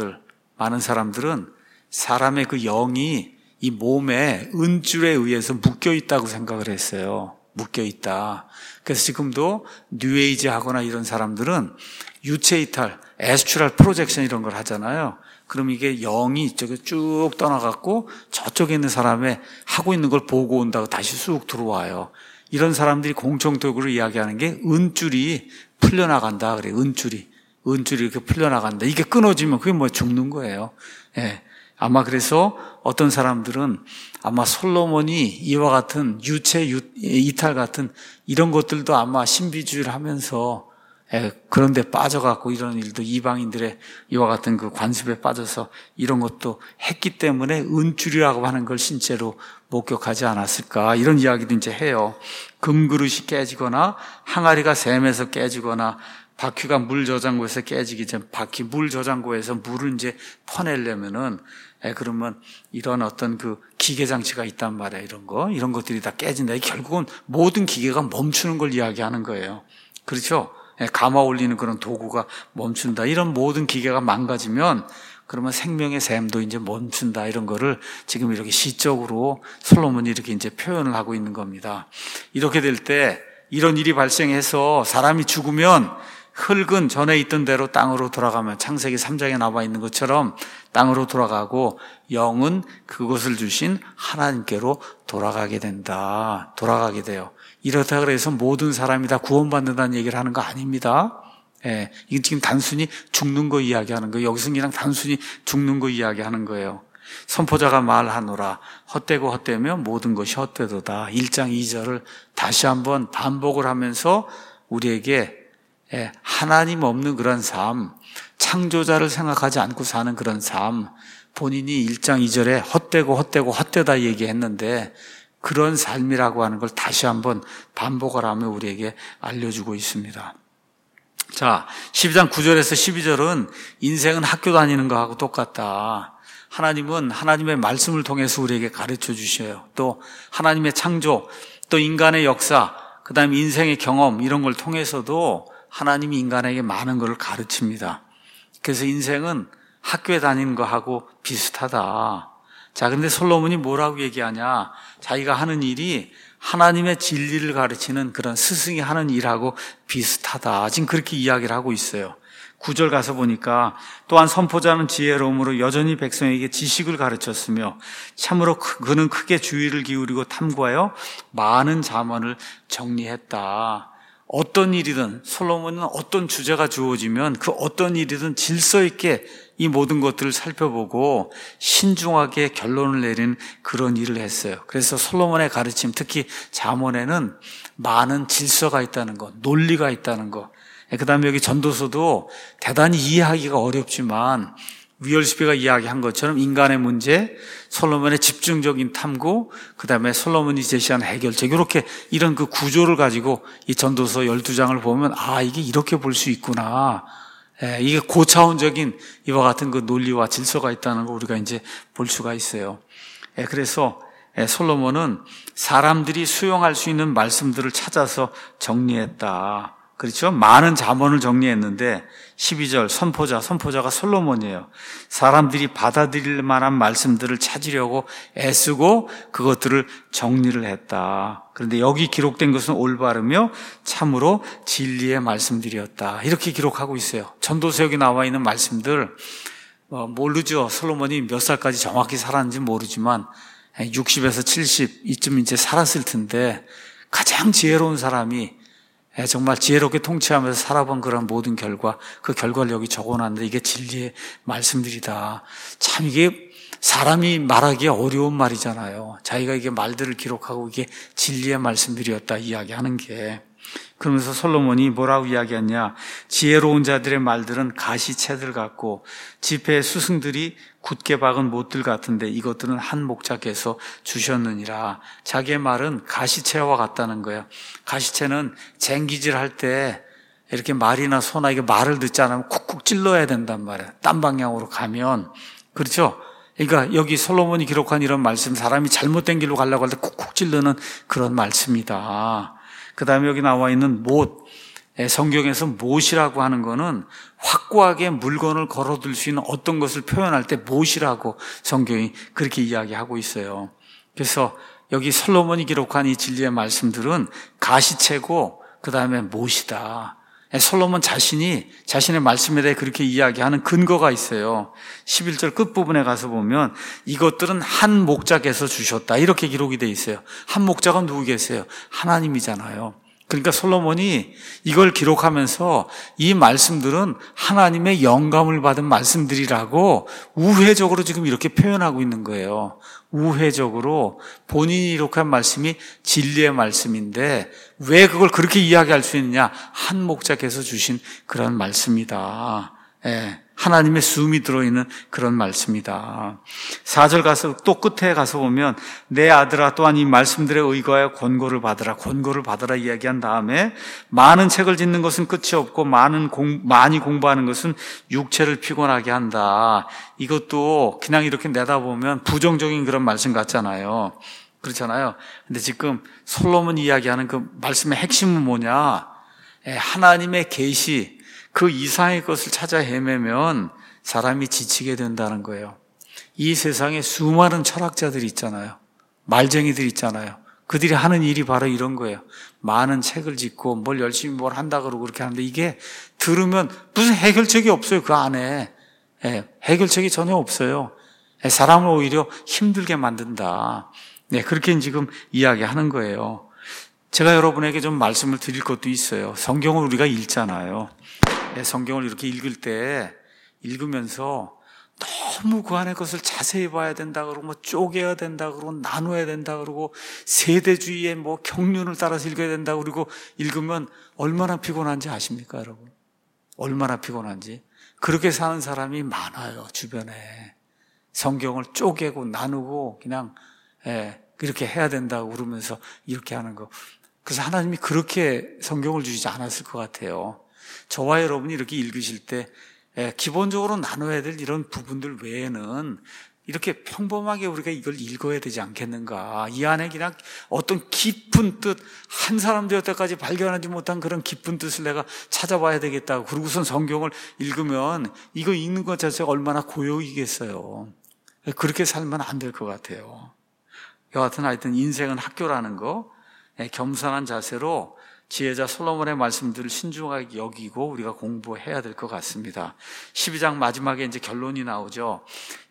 사람들은 사람의 그 영이 이 몸에 은줄에 의해서 묶여 있다고 생각을 했어요. 묶여 있다. 그래서 지금도 뉴에이지 하거나 이런 사람들은 유체 이탈, 에스트랄 프로젝션 이런 걸 하잖아요. 그럼 이게 영이 이쪽에 쭉 떠나갖고 저쪽에 있는 사람의 하고 있는 걸 보고 온다고 다시 쑥 들어와요. 이런 사람들이 공통적으로 이야기하는 게 은줄이 풀려나간다. 그래, 은줄이 이렇게 풀려나간다. 이게 끊어지면 그게 뭐 죽는 거예요. 아마 그래서 어떤 사람들은 아마 솔로몬이 이와 같은 유체 이탈 같은 이런 것들도 아마 신비주의를 하면서 그런 데 빠져갖고 이런 일도 이방인들의 이와 같은 그 관습에 빠져서 이런 것도 했기 때문에 은줄이라고 하는 걸 실제로 목격하지 않았을까 이런 이야기도 이제 해요. 금그릇이 깨지거나 항아리가 샘에서 깨지거나 바퀴가 물 저장고에서 깨지기 전 바퀴 물 저장고에서 물을 이제 퍼내려면은 그러면 이런 어떤 그 기계 장치가 있단 말이에요. 이런 것들이 다 깨진다. 결국은 모든 기계가 멈추는 걸 이야기하는 거예요. 그렇죠? 감아 올리는 그런 도구가 멈춘다. 이런 모든 기계가 망가지면 그러면 생명의 샘도 이제 멈춘다. 이런 거를 지금 이렇게 시적으로 솔로몬이 이렇게 이제 표현을 하고 있는 겁니다. 이렇게 될 때 이런 일이 발생해서 사람이 죽으면 흙은 전에 있던 대로 땅으로 돌아가면 창세기 3장에 나와 있는 것처럼 땅으로 돌아가고 영은 그것을 주신 하나님께로 돌아가게 된다. 돌아가게 돼요. 이렇다 그래서 모든 사람이 다 구원받는다는 얘기를 하는 거 아닙니다. 이게 지금 단순히 죽는 거 이야기하는 거예요. 여기서 그냥 단순히 죽는 거 이야기하는 거예요. 선포자가 말하노라 헛되고 헛되면 모든 것이 헛되도다. 1장 2절을 다시 한번 반복을 하면서 우리에게 하나님 없는 그런 삶, 창조자를 생각하지 않고 사는 그런 삶, 본인이 1장 2절에 헛되고 헛되다 얘기했는데 그런 삶이라고 하는 걸 다시 한번 반복을 하며 우리에게 알려주고 있습니다. 자, 12장 9절에서 12절은 인생은 학교 다니는 거하고 똑같다. 하나님은 하나님의 말씀을 통해서 우리에게 가르쳐 주셔요. 또 하나님의 창조, 또 인간의 역사, 그 다음에 인생의 경험 이런 걸 통해서도 하나님이 인간에게 많은 것을 가르칩니다. 그래서 인생은 학교에 다니는 거하고 비슷하다. 자, 근데 솔로몬이 뭐라고 얘기하냐? 자기가 하는 일이 하나님의 진리를 가르치는 그런 스승이 하는 일하고 비슷하다. 지금 그렇게 이야기를 하고 있어요. 9절 가서 보니까 또한 선포자는 지혜로움으로 여전히 백성에게 지식을 가르쳤으며 참으로 그는 크게 주의를 기울이고 탐구하여 많은 잠언을 정리했다. 어떤 일이든 솔로몬은 어떤 주제가 주어지면 그 어떤 일이든 질서 있게 이 모든 것들을 살펴보고 신중하게 결론을 내리는 그런 일을 했어요. 그래서 솔로몬의 가르침, 특히 잠언에는 많은 질서가 있다는 것, 논리가 있다는 것. 그 다음에 여기 전도서도 대단히 이해하기가 어렵지만 위얼스피가 이야기한 것처럼 인간의 문제, 솔로몬의 집중적인 탐구, 그 다음에 솔로몬이 제시한 해결책, 이렇게 이런 그 구조를 가지고 이 전도서 12장을 보면 이게 이렇게 볼 수 있구나. 이게 고차원적인 이와 같은 그 논리와 질서가 있다는 걸 우리가 이제 볼 수가 있어요. 그래서 솔로몬은 사람들이 수용할 수 있는 말씀들을 찾아서 정리했다. 그렇죠? 많은 잠언을 정리했는데 12절 선포자가 솔로몬이에요. 사람들이 받아들일 만한 말씀들을 찾으려고 애쓰고 그것들을 정리를 했다. 그런데 여기 기록된 것은 올바르며 참으로 진리의 말씀들이었다. 이렇게 기록하고 있어요. 전도서 여기 나와 있는 말씀들 모르죠. 솔로몬이 몇 살까지 정확히 살았는지 모르지만 60에서 70 이쯤 이제 살았을 텐데 가장 지혜로운 사람이 정말 지혜롭게 통치하면서 살아본 그런 모든 결과, 그 결과를 여기 적어놨는데 이게 진리의 말씀들이다. 참 이게 사람이 말하기 어려운 말이잖아요. 자기가 이게 말들을 기록하고 이게 진리의 말씀들이었다 이야기하는 게. 그러면서 솔로몬이 뭐라고 이야기했냐? 지혜로운 자들의 말들은 가시채들 같고 지폐의 수승들이 굳게 박은 못들 같은데 이것들은 한 목자께서 주셨느니라. 자기의 말은 가시채와 같다는 거예요. 가시채는 쟁기질 할 때 이렇게 말이나 소나 이게 말을 듣지 않으면 쿡쿡 찔러야 된단 말이에요. 딴 방향으로 가면. 그렇죠? 그러니까 여기 솔로몬이 기록한 이런 말씀, 사람이 잘못된 길로 가려고 할 때 쿡쿡 찔르는 그런 말씀이다. 그 다음에 여기 나와 있는 못, 성경에서 못이라고 하는 거는 확고하게 물건을 걸어둘 수 있는 어떤 것을 표현할 때 못이라고 성경이 그렇게 이야기하고 있어요. 그래서 여기 솔로몬이 기록한 이 진리의 말씀들은 가시채고 그 다음에 못이다. 솔로몬 자신이 자신의 말씀에 대해 그렇게 이야기하는 근거가 있어요. 11절 끝부분에 가서 보면 이것들은 한 목자께서 주셨다 이렇게 기록이 돼 있어요. 한 목자가 누구 계세요? 하나님이잖아요. 그러니까 솔로몬이 이걸 기록하면서 이 말씀들은 하나님의 영감을 받은 말씀들이라고 우회적으로 지금 이렇게 표현하고 있는 거예요. 우회적으로 본인이 기록한 말씀이 진리의 말씀인데 왜 그걸 그렇게 이야기할 수 있느냐? 한 목자께서 주신 그런 말씀이다. 하나님의 숨이 들어있는 그런 말씀이다. 4절 가서 또 끝에 가서 보면 내 아들아 또한 이 말씀들에 의거하여 권고를 받으라 이야기한 다음에 많은 책을 짓는 것은 끝이 없고 많이 공부하는 것은 육체를 피곤하게 한다. 이것도 그냥 이렇게 내다보면 부정적인 그런 말씀 같잖아요. 그렇잖아요. 근데 지금 솔로몬 이야기하는 그 말씀의 핵심은 뭐냐? 하나님의 계시, 그 이상의 것을 찾아 헤매면 사람이 지치게 된다는 거예요. 이 세상에 수많은 철학자들이 있잖아요. 말쟁이들이 있잖아요. 그들이 하는 일이 바로 이런 거예요. 많은 책을 짓고 뭘 열심히 뭘 한다 그러고 그렇게 하는데 이게 들으면 무슨 해결책이 없어요. 그 안에. 해결책이 전혀 없어요. 사람을 오히려 힘들게 만든다. 그렇게 지금 이야기하는 거예요. 제가 여러분에게 좀 말씀을 드릴 것도 있어요. 성경을 우리가 읽잖아요. 성경을 이렇게 읽을 때 읽으면서 너무 그 안에 것을 자세히 봐야 된다 그러고 뭐 쪼개야 된다 그러고 나눠야 된다 그러고 세대주의의 뭐 경륜을 따라서 읽어야 된다 그러고 읽으면 얼마나 피곤한지 아십니까, 여러분? 얼마나 피곤한지. 그렇게 사는 사람이 많아요, 주변에. 성경을 쪼개고 나누고 그냥 이렇게 해야 된다고 그러면서 이렇게 하는 거. 그래서 하나님이 그렇게 성경을 주시지 않았을 것 같아요. 저와 여러분이 이렇게 읽으실 때 기본적으로 나눠야 될 이런 부분들 외에는 이렇게 평범하게 우리가 이걸 읽어야 되지 않겠는가. 이 안에 그냥 어떤 깊은 뜻, 한 사람 되었 때까지 발견하지 못한 그런 깊은 뜻을 내가 찾아봐야 되겠다고. 그러고선 성경을 읽으면 이거 읽는 것 자체가 얼마나 고역이겠어요. 그렇게 살면 안 될 것 같아요. 여하튼 하여튼 인생은 학교라는 거, 겸손한 자세로 지혜자 솔로몬의 말씀들을 신중하게 여기고 우리가 공부해야 될 것 같습니다. 12장 마지막에 이제 결론이 나오죠.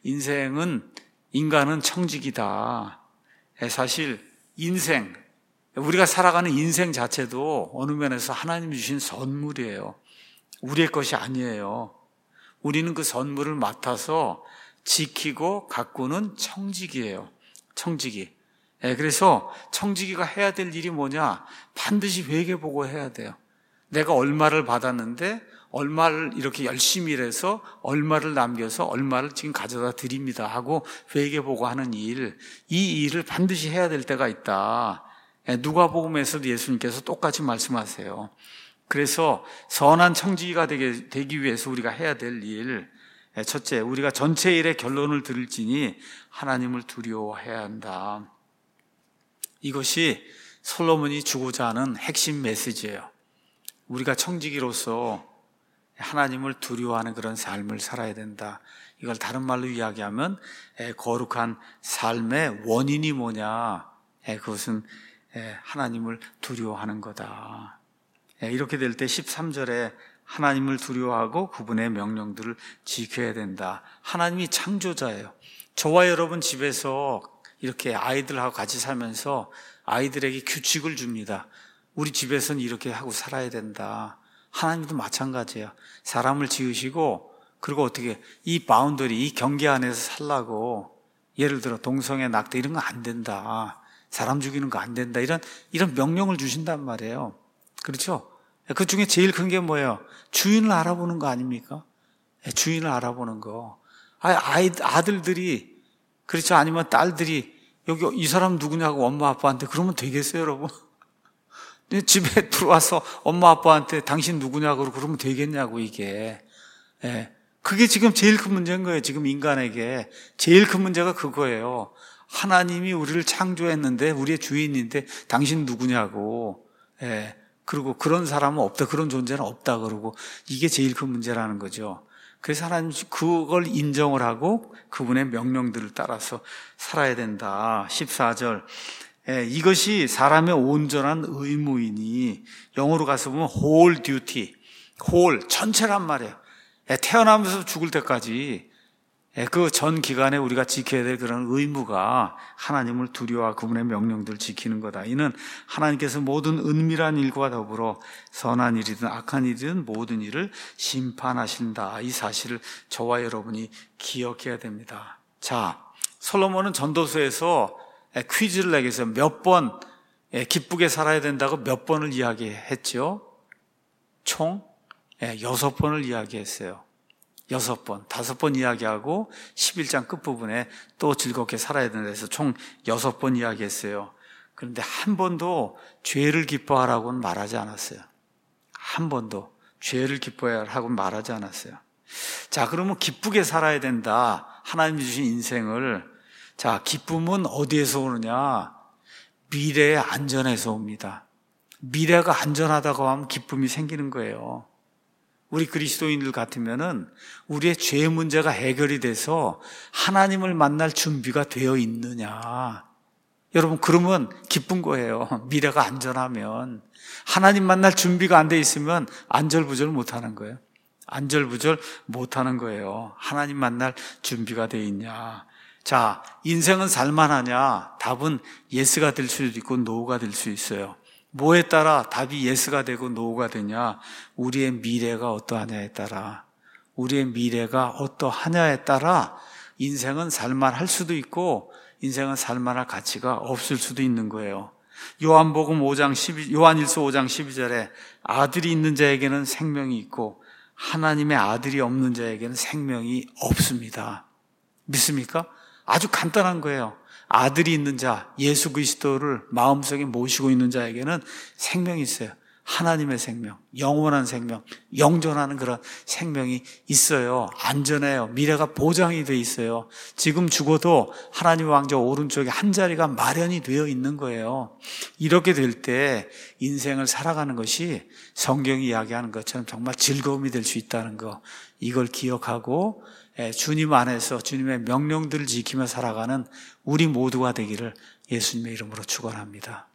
인간은 청직이다. 사실 인생, 우리가 살아가는 인생 자체도 어느 면에서 하나님이 주신 선물이에요. 우리의 것이 아니에요. 우리는 그 선물을 맡아서 지키고 가꾸는 청직이에요. 청직이. 그래서 청지기가 해야 될 일이 뭐냐? 반드시 회개보고 해야 돼요. 내가 얼마를 받았는데 얼마를 이렇게 열심히 일해서 얼마를 남겨서 얼마를 지금 가져다 드립니다 하고 회개보고 하는 일, 이 일을 반드시 해야 될 때가 있다. 누가복음에서도 예수님께서 똑같이 말씀하세요. 그래서 선한 청지기가 되기 위해서 우리가 해야 될 일, 첫째, 우리가 전체 일의 결론을 들을지니 하나님을 두려워해야 한다. 이것이 솔로몬이 주고자 하는 핵심 메시지예요. 우리가 청지기로서 하나님을 두려워하는 그런 삶을 살아야 된다. 이걸 다른 말로 이야기하면 거룩한 삶의 원인이 뭐냐? 그것은 하나님을 두려워하는 거다. 이렇게 될 때 13절에 하나님을 두려워하고 그분의 명령들을 지켜야 된다. 하나님이 창조자예요. 저와 여러분 집에서 이렇게 아이들하고 같이 살면서 아이들에게 규칙을 줍니다. 우리 집에서는 이렇게 하고 살아야 된다. 하나님도 마찬가지예요. 사람을 지으시고 그리고 어떻게 이 바운더리, 이 경계 안에서 살라고, 예를 들어 동성애, 낙태 이런 거 안 된다. 사람 죽이는 거 안 된다. 이런 명령을 주신단 말이에요. 그렇죠? 그 중에 제일 큰 게 뭐예요? 주인을 알아보는 거 아닙니까? 주인을 알아보는 거. 아들들이, 그렇죠? 아니면 딸들이 여기 이 사람 누구냐고 엄마 아빠한테 그러면 되겠어요, 여러분? 집에 들어와서 엄마 아빠한테 당신 누구냐고 그러면 되겠냐고, 이게. 그게 지금 제일 큰 문제인 거예요. 지금 인간에게 제일 큰 문제가 그거예요. 하나님이 우리를 창조했는데 우리의 주인인데 당신 누구냐고. 그리고 그런 사람은 없다, 그런 존재는 없다 그러고, 이게 제일 큰 문제라는 거죠. 그래서 하나님 그걸 인정을 하고 그분의 명령들을 따라서 살아야 된다. 14절, 이것이 사람의 온전한 의무이니, 영어로 가서 보면 whole duty, whole 전체란 말이에요. 태어나면서 죽을 때까지 그 전 기간에 우리가 지켜야 될 그런 의무가 하나님을 두려워하고 그분의 명령들을 지키는 거다. 이는 하나님께서 모든 은밀한 일과 더불어 선한 일이든 악한 일이든 모든 일을 심판하신다. 이 사실을 저와 여러분이 기억해야 됩니다. 자, 솔로몬은 전도서에서 퀴즈를 내기 위해서 몇 번 기쁘게 살아야 된다고 몇 번을 이야기했죠? 총 6번을 이야기했어요. 6번, 5번 이야기하고 11장 끝부분에 또 즐겁게 살아야 된다 해서 총 6번 이야기했어요. 그런데 한 번도 죄를 기뻐하라고는 말하지 않았어요. 한 번도 죄를 기뻐하라고는 말하지 않았어요. 자, 그러면 기쁘게 살아야 된다. 하나님이 주신 인생을. 자, 기쁨은 어디에서 오느냐? 미래의 안전에서 옵니다. 미래가 안전하다고 하면 기쁨이 생기는 거예요. 우리 그리스도인들 같으면은 우리의 죄 문제가 해결이 돼서 하나님을 만날 준비가 되어 있느냐. 여러분, 그러면 기쁜 거예요. 미래가 안전하면. 하나님 만날 준비가 안 돼 있으면 안절부절 못 하는 거예요. 안절부절 못 하는 거예요. 하나님 만날 준비가 돼 있냐. 자, 인생은 살만하냐? 답은 예스가 될 수도 있고 노가 될 수 있어요. 뭐에 따라 답이 예스가 되고 노가 되냐? 우리의 미래가 어떠하냐에 따라, 우리의 미래가 어떠하냐에 따라 인생은 살만할 수도 있고 인생은 살만할 가치가 없을 수도 있는 거예요. 요한일서 5장 12절에 아들이 있는 자에게는 생명이 있고 하나님의 아들이 없는 자에게는 생명이 없습니다. 믿습니까? 아주 간단한 거예요. 아들이 있는 자, 예수 그리스도를 마음속에 모시고 있는 자에게는 생명이 있어요. 하나님의 생명, 영원한 생명, 영존하는 그런 생명이 있어요. 안전해요. 미래가 보장이 돼 있어요. 지금 죽어도 하나님 왕자 오른쪽에 한 자리가 마련이 되어 있는 거예요. 이렇게 될 때 인생을 살아가는 것이 성경이 이야기하는 것처럼 정말 즐거움이 될 수 있다는 거, 이걸 기억하고 주님 안에서 주님의 명령들을 지키며 살아가는 우리 모두가 되기를 예수님의 이름으로 축원합니다.